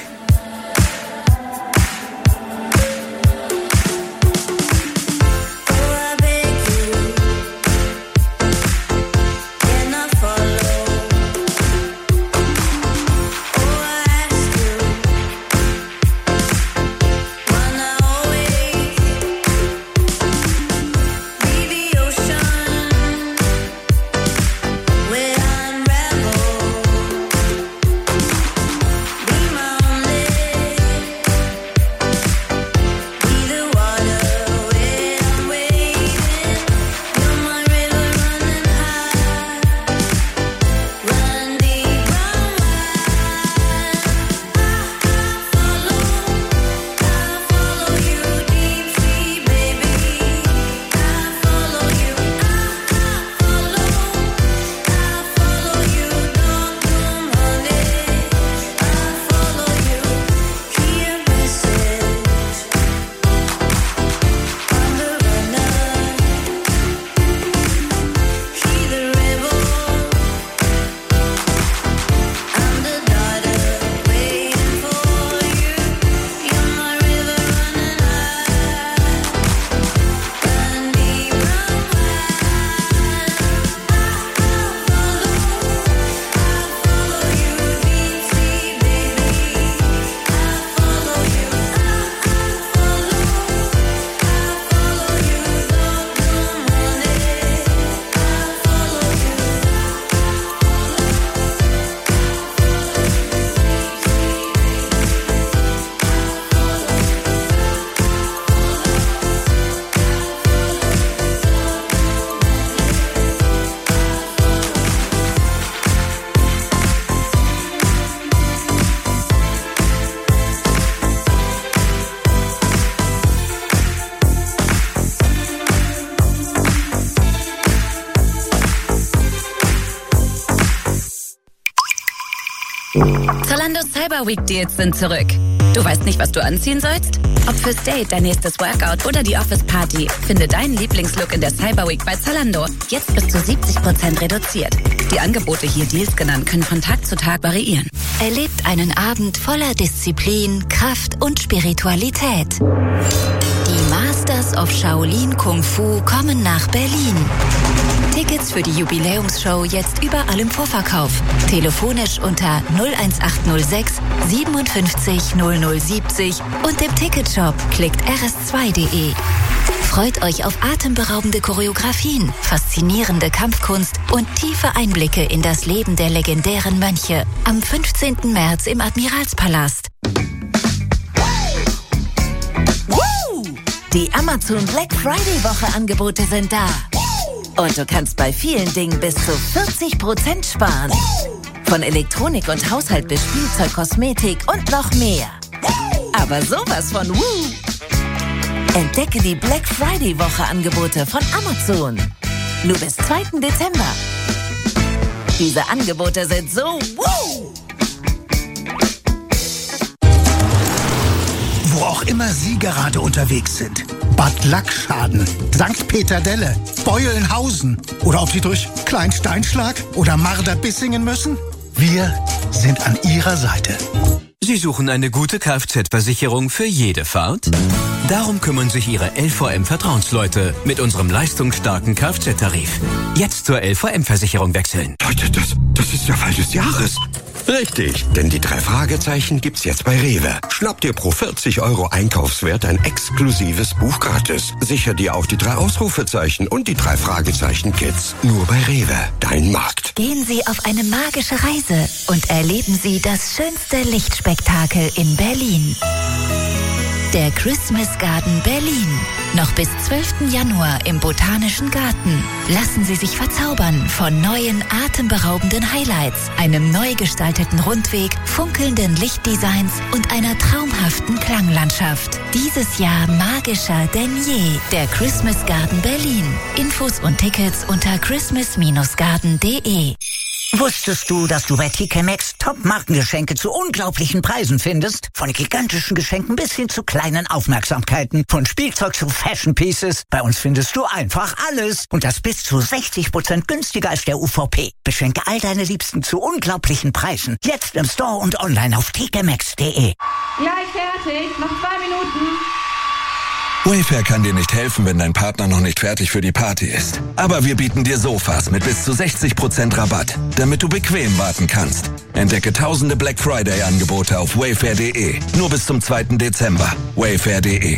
Be my only Cyber Week Deals sind zurück. Du weißt nicht, was du anziehen sollst? Ob fürs Date, dein nächstes Workout oder die Office Party, finde deinen Lieblingslook in der Cyber Week bei Zalando. Jetzt bis zu siebzig Prozent reduziert. Die Angebote, hier Deals genannt, können von Tag zu Tag variieren. Erlebt einen Abend voller Disziplin, Kraft und Spiritualität. Die Masters of Shaolin Kung Fu kommen nach Berlin. Tickets für die Jubiläumsshow jetzt überall im Vorverkauf. Telefonisch unter null eins acht null sechs siebenundfünfzig null null siebzig und im Ticketshop klickt r s zwei punkt d e. Freut euch auf atemberaubende Choreografien, faszinierende Kampfkunst und tiefe Einblicke in das Leben der legendären Mönche am fünfzehnten März im Admiralspalast. Die Amazon Black Friday Woche Angebote sind da. Und du kannst bei vielen Dingen bis zu vierzig Prozent sparen. Von Elektronik und Haushalt bis Spielzeug, Kosmetik und noch mehr. Aber sowas von Woo! Entdecke die Black Friday Woche Angebote von Amazon. Nur bis zweiten Dezember. Diese Angebote sind so Woo! Wo auch immer Sie gerade unterwegs sind. Bad Lackschaden, Sankt Peter-Delle, Beulenhausen oder ob Sie durch Kleinsteinschlag oder Marder-Bissingen müssen. Wir sind an Ihrer Seite. Sie suchen eine gute Kfz-Versicherung für jede Fahrt? Darum kümmern sich Ihre L V M-Vertrauensleute mit unserem leistungsstarken Kfz-Tarif. Jetzt zur L V M-Versicherung wechseln. Leute, das, das ist der Fall des Jahres. Richtig, denn die drei Fragezeichen gibt's jetzt bei Rewe. Schnapp dir pro vierzig Euro Einkaufswert ein exklusives Buch gratis. Sicher dir auch die drei Ausrufezeichen und die drei Fragezeichen-Kits. Nur bei Rewe, dein Markt. Gehen Sie auf eine magische Reise und erleben Sie das schönste Lichtspektakel in Berlin. Der Christmas Garden Berlin. Noch bis zwölften Januar im Botanischen Garten. Lassen Sie sich verzaubern von neuen, atemberaubenden Highlights, einem neu gestalteten Rundweg, funkelnden Lichtdesigns und einer traumhaften Klanglandschaft. Dieses Jahr magischer denn je. Der Christmas Garden Berlin. Infos und Tickets unter christmas garden punkt de. Wusstest du, dass du bei T K Maxx Top-Markengeschenke zu unglaublichen Preisen findest? Von gigantischen Geschenken bis hin zu kleinen Aufmerksamkeiten. Von Spielzeug zu Fashion Pieces. Bei uns findest du einfach alles. Und das bis zu sechzig Prozent günstiger als der U V P. Beschenke all deine Liebsten zu unglaublichen Preisen. Jetzt im Store und online auf t k maxx punkt de. Gleich fertig. Noch zwei Minuten. Wayfair kann dir nicht helfen, wenn dein Partner noch nicht fertig für die Party ist. Aber wir bieten dir Sofas mit bis zu sechzig Prozent Rabatt, damit du bequem warten kannst. Entdecke tausende Black Friday-Angebote auf wayfair punkt de. Nur bis zum zweiten Dezember. wayfair punkt de.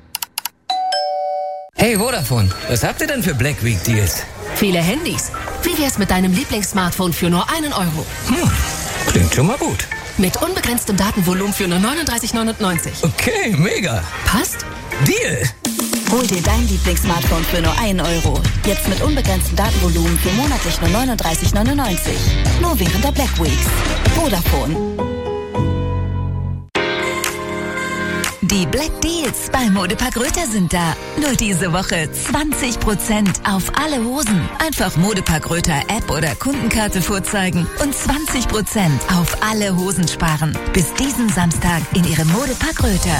Hey Vodafone, was habt ihr denn für Black Week Deals? Viele Handys. Wie wär's mit deinem Lieblingssmartphone für nur einen Euro? Hm, klingt schon mal gut. Mit unbegrenztem Datenvolumen für nur neununddreißig neunundneunzig. Okay, mega. Passt? Deal! Hol dir dein Lieblingssmartphone für nur einen Euro. Jetzt mit unbegrenztem Datenvolumen für monatlich nur neununddreißig neunundneunzig. Nur während der Black Weeks. Vodafone. Die Black Deals bei Modepark Röther sind da. Nur diese Woche zwanzig Prozent auf alle Hosen. Einfach Modepark Röther App oder Kundenkarte vorzeigen und zwanzig Prozent auf alle Hosen sparen. Bis diesen Samstag in Ihrem Modepark Röther.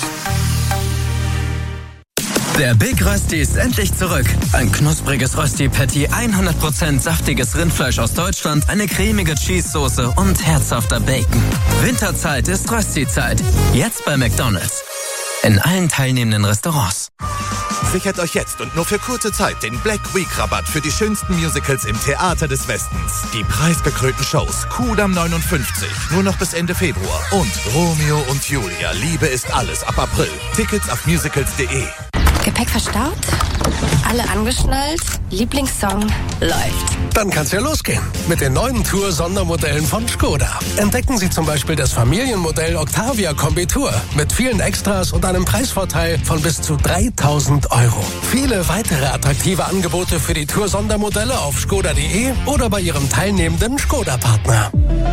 Der Big Rösti ist endlich zurück. Ein knuspriges Rösti-Patty, hundert Prozent saftiges Rindfleisch aus Deutschland, eine cremige Cheese-Soße und herzhafter Bacon. Winterzeit ist Rösti-Zeit. Jetzt bei McDonald's. In allen teilnehmenden Restaurants. Sichert euch jetzt und nur für kurze Zeit den Black Week Rabatt für die schönsten Musicals im Theater des Westens. Die preisgekrönten Shows Kudamm neunundfünfzig, nur noch bis Ende Februar. Und Romeo und Julia, Liebe ist alles ab April. Tickets auf musicals punkt de. Gepäck verstaut, alle angeschnallt, Lieblingssong läuft. Dann kann's ja losgehen mit den neuen Tour-Sondermodellen von Skoda. Entdecken Sie zum Beispiel das Familienmodell Octavia Kombi Tour mit vielen Extras und einem Preisvorteil von bis zu dreitausend Euro. Viele weitere attraktive Angebote für die Tour-Sondermodelle auf skoda punkt de oder bei Ihrem teilnehmenden Skoda-Partner.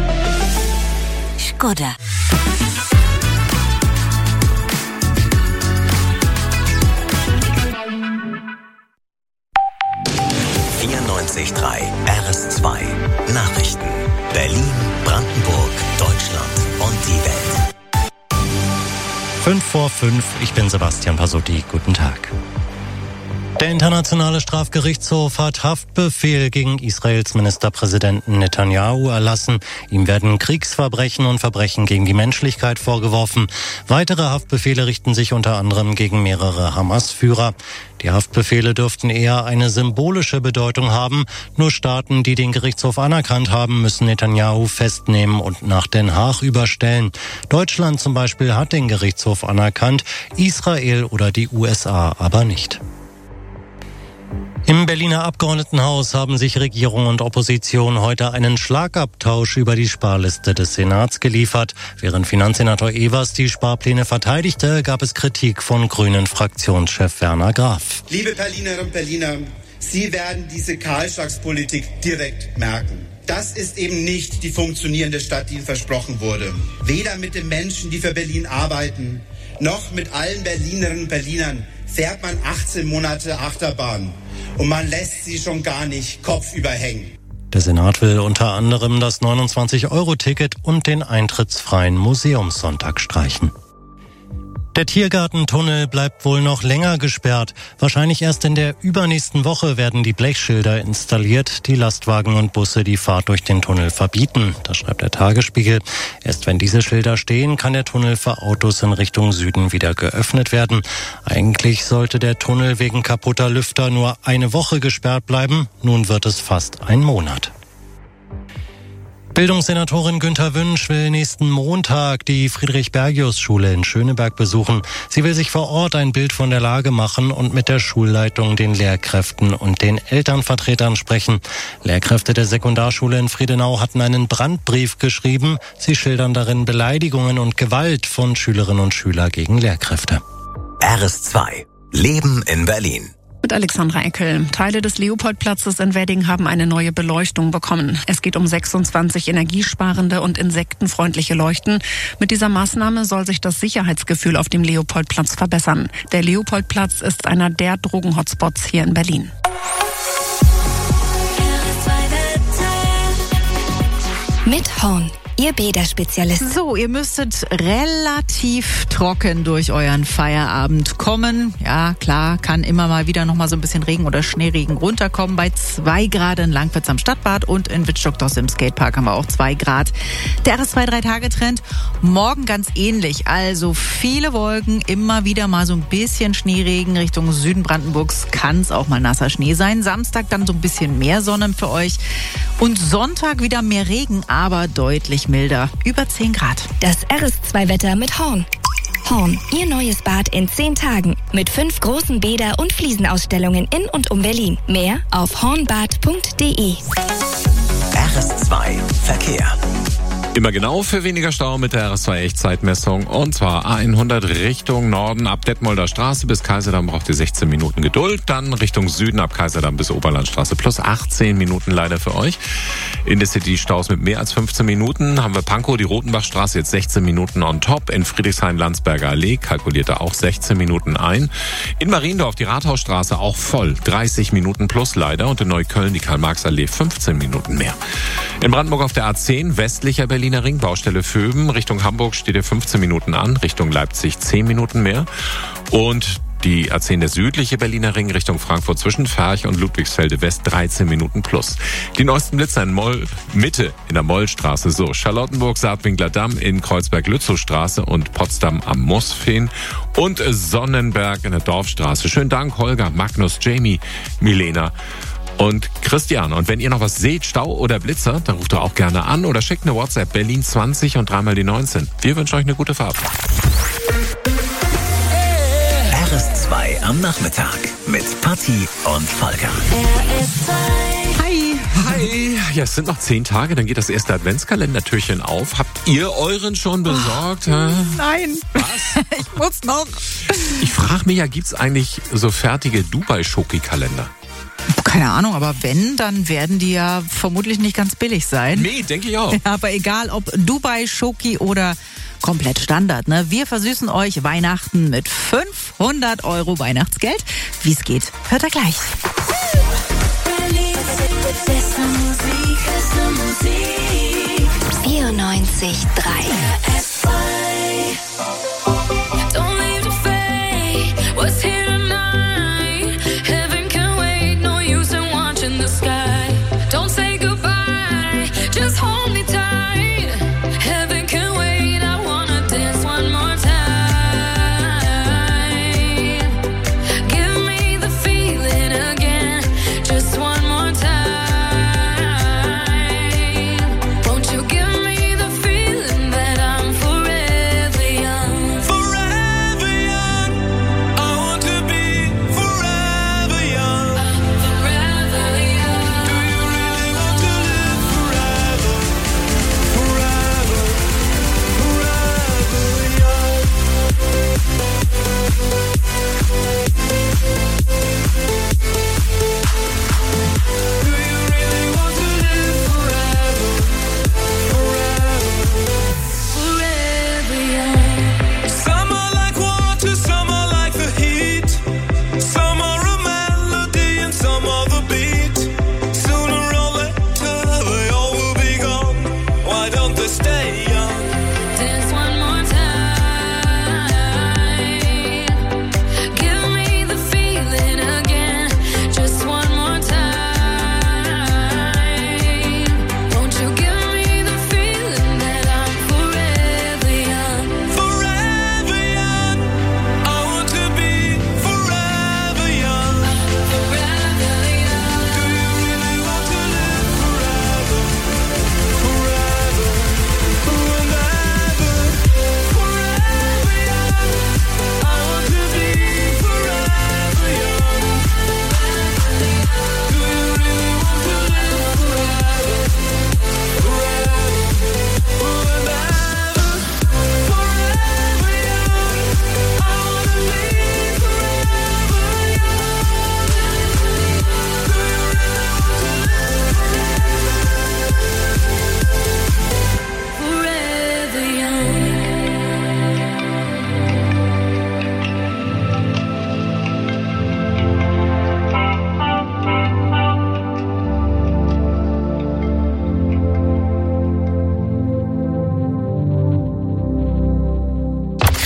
Skoda. vierundneunzig Komma drei R S zwei Nachrichten. Berlin, Brandenburg, Deutschland. Fünf vor fünf, ich bin Sebastian Pasotti. Guten Tag. Der Internationale Strafgerichtshof hat Haftbefehl gegen Israels Ministerpräsidenten Netanyahu erlassen. Ihm werden Kriegsverbrechen und Verbrechen gegen die Menschlichkeit vorgeworfen. Weitere Haftbefehle richten sich unter anderem gegen mehrere Hamas-Führer. Die Haftbefehle dürften eher eine symbolische Bedeutung haben. Nur Staaten, die den Gerichtshof anerkannt haben, müssen Netanyahu festnehmen und nach Den Haag überstellen. Deutschland zum Beispiel hat den Gerichtshof anerkannt, Israel oder die U S A aber nicht. Im Berliner Abgeordnetenhaus haben sich Regierung und Opposition heute einen Schlagabtausch über die Sparliste des Senats geliefert. Während Finanzsenator Evers die Sparpläne verteidigte, gab es Kritik von Grünen Fraktionschef Werner Graf. Liebe Berlinerinnen und Berliner, Sie werden diese Kahlschlagspolitik direkt merken. Das ist eben nicht die funktionierende Stadt, die Ihnen versprochen wurde. Weder mit den Menschen, die für Berlin arbeiten, noch mit allen Berlinerinnen und Berlinern fährt man achtzehn Monate Achterbahn. Und man lässt sie schon gar nicht kopfüber hängen. Der Senat will unter anderem das neunundzwanzig Euro Ticket und den eintrittsfreien Museumssonntag streichen. Der Tiergartentunnel bleibt wohl noch länger gesperrt. Wahrscheinlich erst in der übernächsten Woche werden die Blechschilder installiert, die Lastwagen und Busse die Fahrt durch den Tunnel verbieten. Das schreibt der Tagesspiegel. Erst wenn diese Schilder stehen, kann der Tunnel für Autos in Richtung Süden wieder geöffnet werden. Eigentlich sollte der Tunnel wegen kaputter Lüfter nur eine Woche gesperrt bleiben. Nun wird es fast ein Monat. Bildungssenatorin Günther Wünsch will nächsten Montag die Friedrich-Bergius-Schule in Schöneberg besuchen. Sie will sich vor Ort ein Bild von der Lage machen und mit der Schulleitung, den Lehrkräften und den Elternvertretern sprechen. Lehrkräfte der Sekundarschule in Friedenau hatten einen Brandbrief geschrieben. Sie schildern darin Beleidigungen und Gewalt von Schülerinnen und Schülern gegen Lehrkräfte. R S zwei. Leben in Berlin. Mit Alexandra Eckel. Teile des Leopoldplatzes in Wedding haben eine neue Beleuchtung bekommen. Es geht um sechsundzwanzig energiesparende und insektenfreundliche Leuchten. Mit dieser Maßnahme soll sich das Sicherheitsgefühl auf dem Leopoldplatz verbessern. Der Leopoldplatz ist einer der Drogen-Hotspots hier in Berlin. Mit Horn, Ihr Bäderspezialist. So, ihr müsstet relativ trocken durch euren Feierabend kommen. Ja, klar, kann immer mal wieder noch mal so ein bisschen Regen oder Schneeregen runterkommen. Bei zwei Grad in Langwitz am Stadtbad und in Wittstock-Doss im Skatepark haben wir auch zwei Grad. Der R S zwei drei-Tage-Trend morgen ganz ähnlich. Also viele Wolken, immer wieder mal so ein bisschen Schneeregen. Richtung Süden Brandenburgs kann es auch mal nasser Schnee sein. Samstag dann so ein bisschen mehr Sonne für euch. Und Sonntag wieder mehr Regen, aber deutlich milder. Über zehn Grad. Das R S zwei Wetter mit Horn. Horn, Ihr neues Bad in zehn Tagen. Mit fünf großen Bäder- und Fliesenausstellungen in und um Berlin. Mehr auf hornbad punkt de. R S zwei Verkehr. Immer genau für weniger Stau mit der R S zwei Echtzeitmessung. Und zwar A hundert Richtung Norden ab Detmolder Straße bis Kaiserdamm braucht ihr sechzehn Minuten Geduld. Dann Richtung Süden ab Kaiserdamm bis Oberlandstraße plus achtzehn Minuten leider für euch. In der City Staus mit mehr als fünfzehn Minuten. Haben wir Pankow, die Rotenbachstraße jetzt sechzehn Minuten on top. In Friedrichshain-Landsberger Allee kalkuliert er auch sechzehn Minuten ein. In Mariendorf die Rathausstraße auch voll. dreißig Minuten plus leider. Und in Neukölln die Karl-Marx-Allee fünfzehn Minuten mehr. In Brandenburg auf der A zehn westlicher Berlin Ring, Baustelle Vöben. Richtung Hamburg steht ihr fünfzehn Minuten an, Richtung Leipzig zehn Minuten mehr. Und die A zehn der südliche Berliner Ring Richtung Frankfurt zwischen Ferch und Ludwigsfelde West dreizehn Minuten plus. Die neuesten Blitzer in Moll, Mitte in der Mollstraße, so Charlottenburg, Saatwinkler Damm in Kreuzberg-Lützowstraße und Potsdam am Moosfehn und Sonnenberg in der Dorfstraße. Schönen Dank, Holger, Magnus, Jamie, Milena und Christian. Und wenn ihr noch was seht, Stau oder Blitzer, dann ruft ihr auch gerne an oder schickt eine WhatsApp Berlin zwanzig und dreimal die neunzehn. Wir wünschen euch eine gute Fahrt. R S zwei am Nachmittag mit Patti und Volker. Hi. Hi. Ja, es sind noch zehn Tage, dann geht das erste Adventskalendertürchen auf. Habt ihr euren schon besorgt? Oh, nein. Was? Ich muss noch. Ich frage mich ja, gibt's eigentlich so fertige Dubai-Schoki-Kalender? Keine Ahnung, aber wenn, dann werden die ja vermutlich nicht ganz billig sein. Nee, denke ich auch. Ja, aber egal, ob Dubai, Schoki oder komplett Standard, ne? Wir versüßen euch Weihnachten mit fünfhundert Euro Weihnachtsgeld. Wie es geht, hört ihr gleich. vierundneunzig Komma drei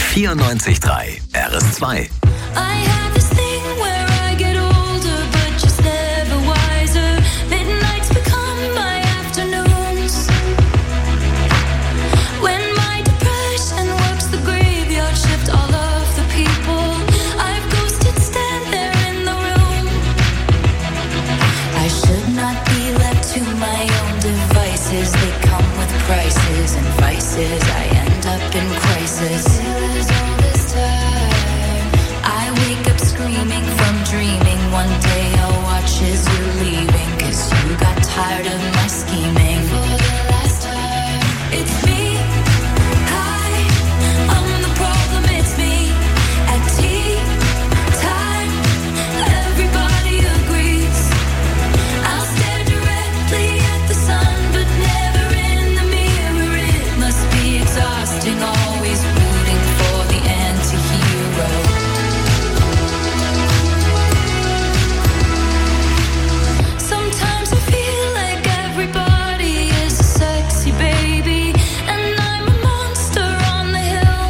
vierundneunzig Komma drei R S zwei. I end up in crisis. I wake up screaming from dreaming. One day I'll watch as you're leaving, 'cause you got tired of my scheming. For the last time, it's me. Hi, I'm the problem, it's me. At tea time, everybody agrees. I'll stare directly at the sun, but never in the mirror. It must be exhausting, always rooting for the anti-hero. Sometimes I feel like everybody is a sexy baby, and I'm a monster on the hill.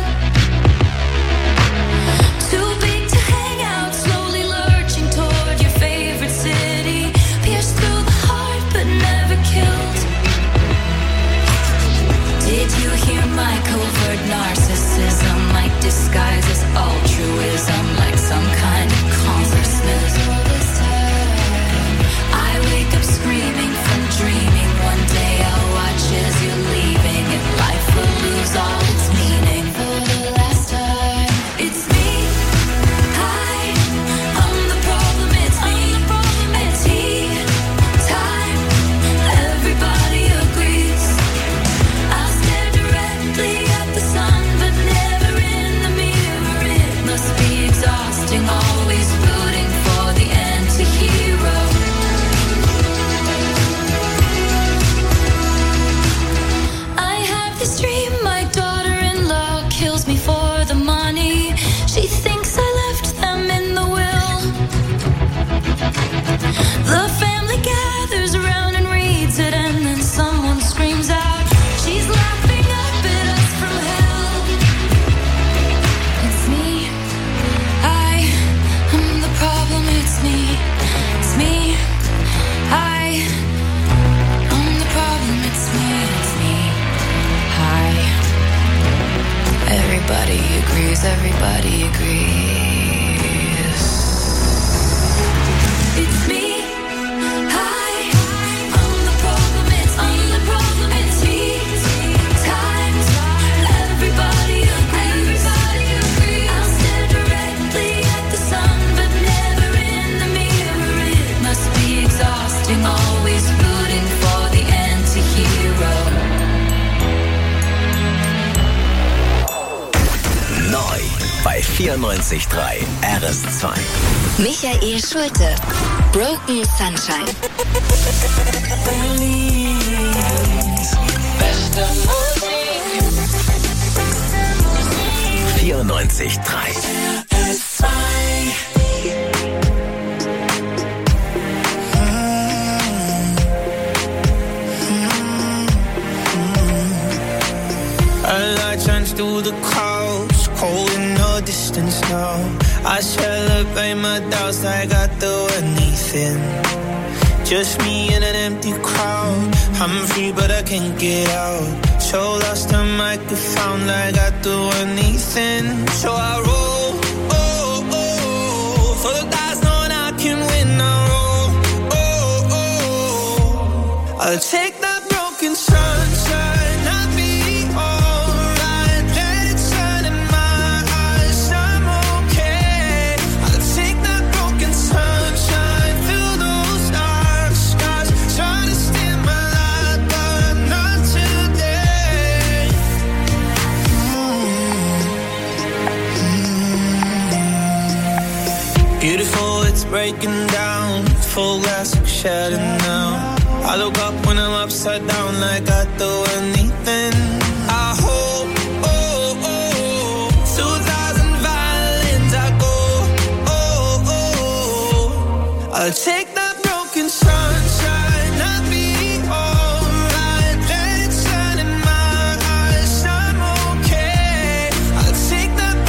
Too big to hang out, slowly lurching toward your favorite city. Pierced through the heart, but never killed. Did you hear my covert narcissism? Like disguises altruism, like some kind of consciousness. I wake up screaming from dreaming. One day I'll watch as you're leaving, and life will lose all its meaning. For the last time, it's me. Hi, I'm the problem, it's me. At tea time, everybody agrees. I'll stare directly at the sun, but never in the mirror. It must be exhausting, always rooting for the anti-hero. I have this dream, my daughter-in-law kills me for the money. She thinks I left them in the will. The family gathers around and reads it, and then someone screams out, she's laughing up at us from hell. It's me. I am the problem, it's me. It's me. I am the problem, it's me. It's me. Hi. Everybody agrees, everybody agrees. It's me. Hi. I'm the problem, it's I'm the problem, it's me. Times, everybody agrees. I'll stare directly at the sun, but never in the mirror. It must be exhausting, always rooting for the anti-hero. Neu bei vierundneunzig Komma drei R S zwei. Michael Schulte, Broken Sunshine. Beste Musik. vierundneunzig Komma drei R S zwei. A light shines through the clouds, cold in the distance now. I celebrate my doubts like I do anything. Just me in an empty crowd. I'm free but I can't get out. So lost I might get found like I do anything. So I roll, oh, oh, for the guys knowing I can win. I roll, oh, oh, I'll take that broken sunshine. I'll be alright. Let it shine in my eyes. I'm okay. I'll take that broken sunshine. Fill those dark skies. Try to steal my light, but not today. Mm-hmm. Beautiful, it's breaking down. Full glass shattered now. I look up when I'm upside down like I do anything. I hope, oh, oh, two thousand violins I go, oh, oh, I'll take that broken sunshine. I'll be alright. Let it shine in my eyes. I'm okay. I'll take that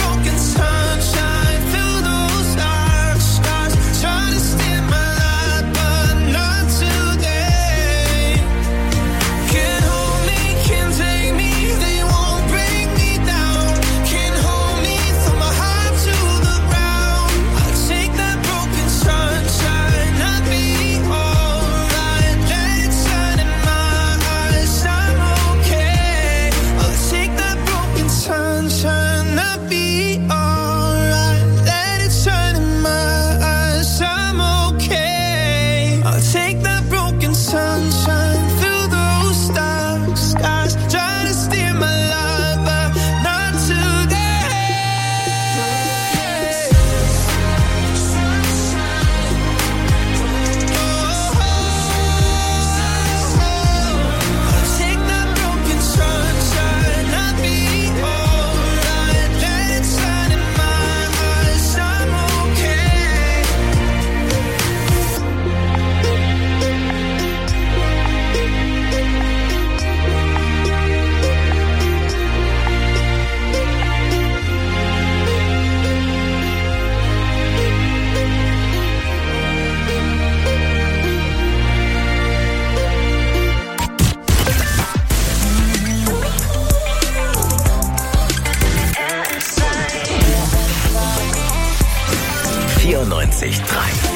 vierundzwanzig Komma drei.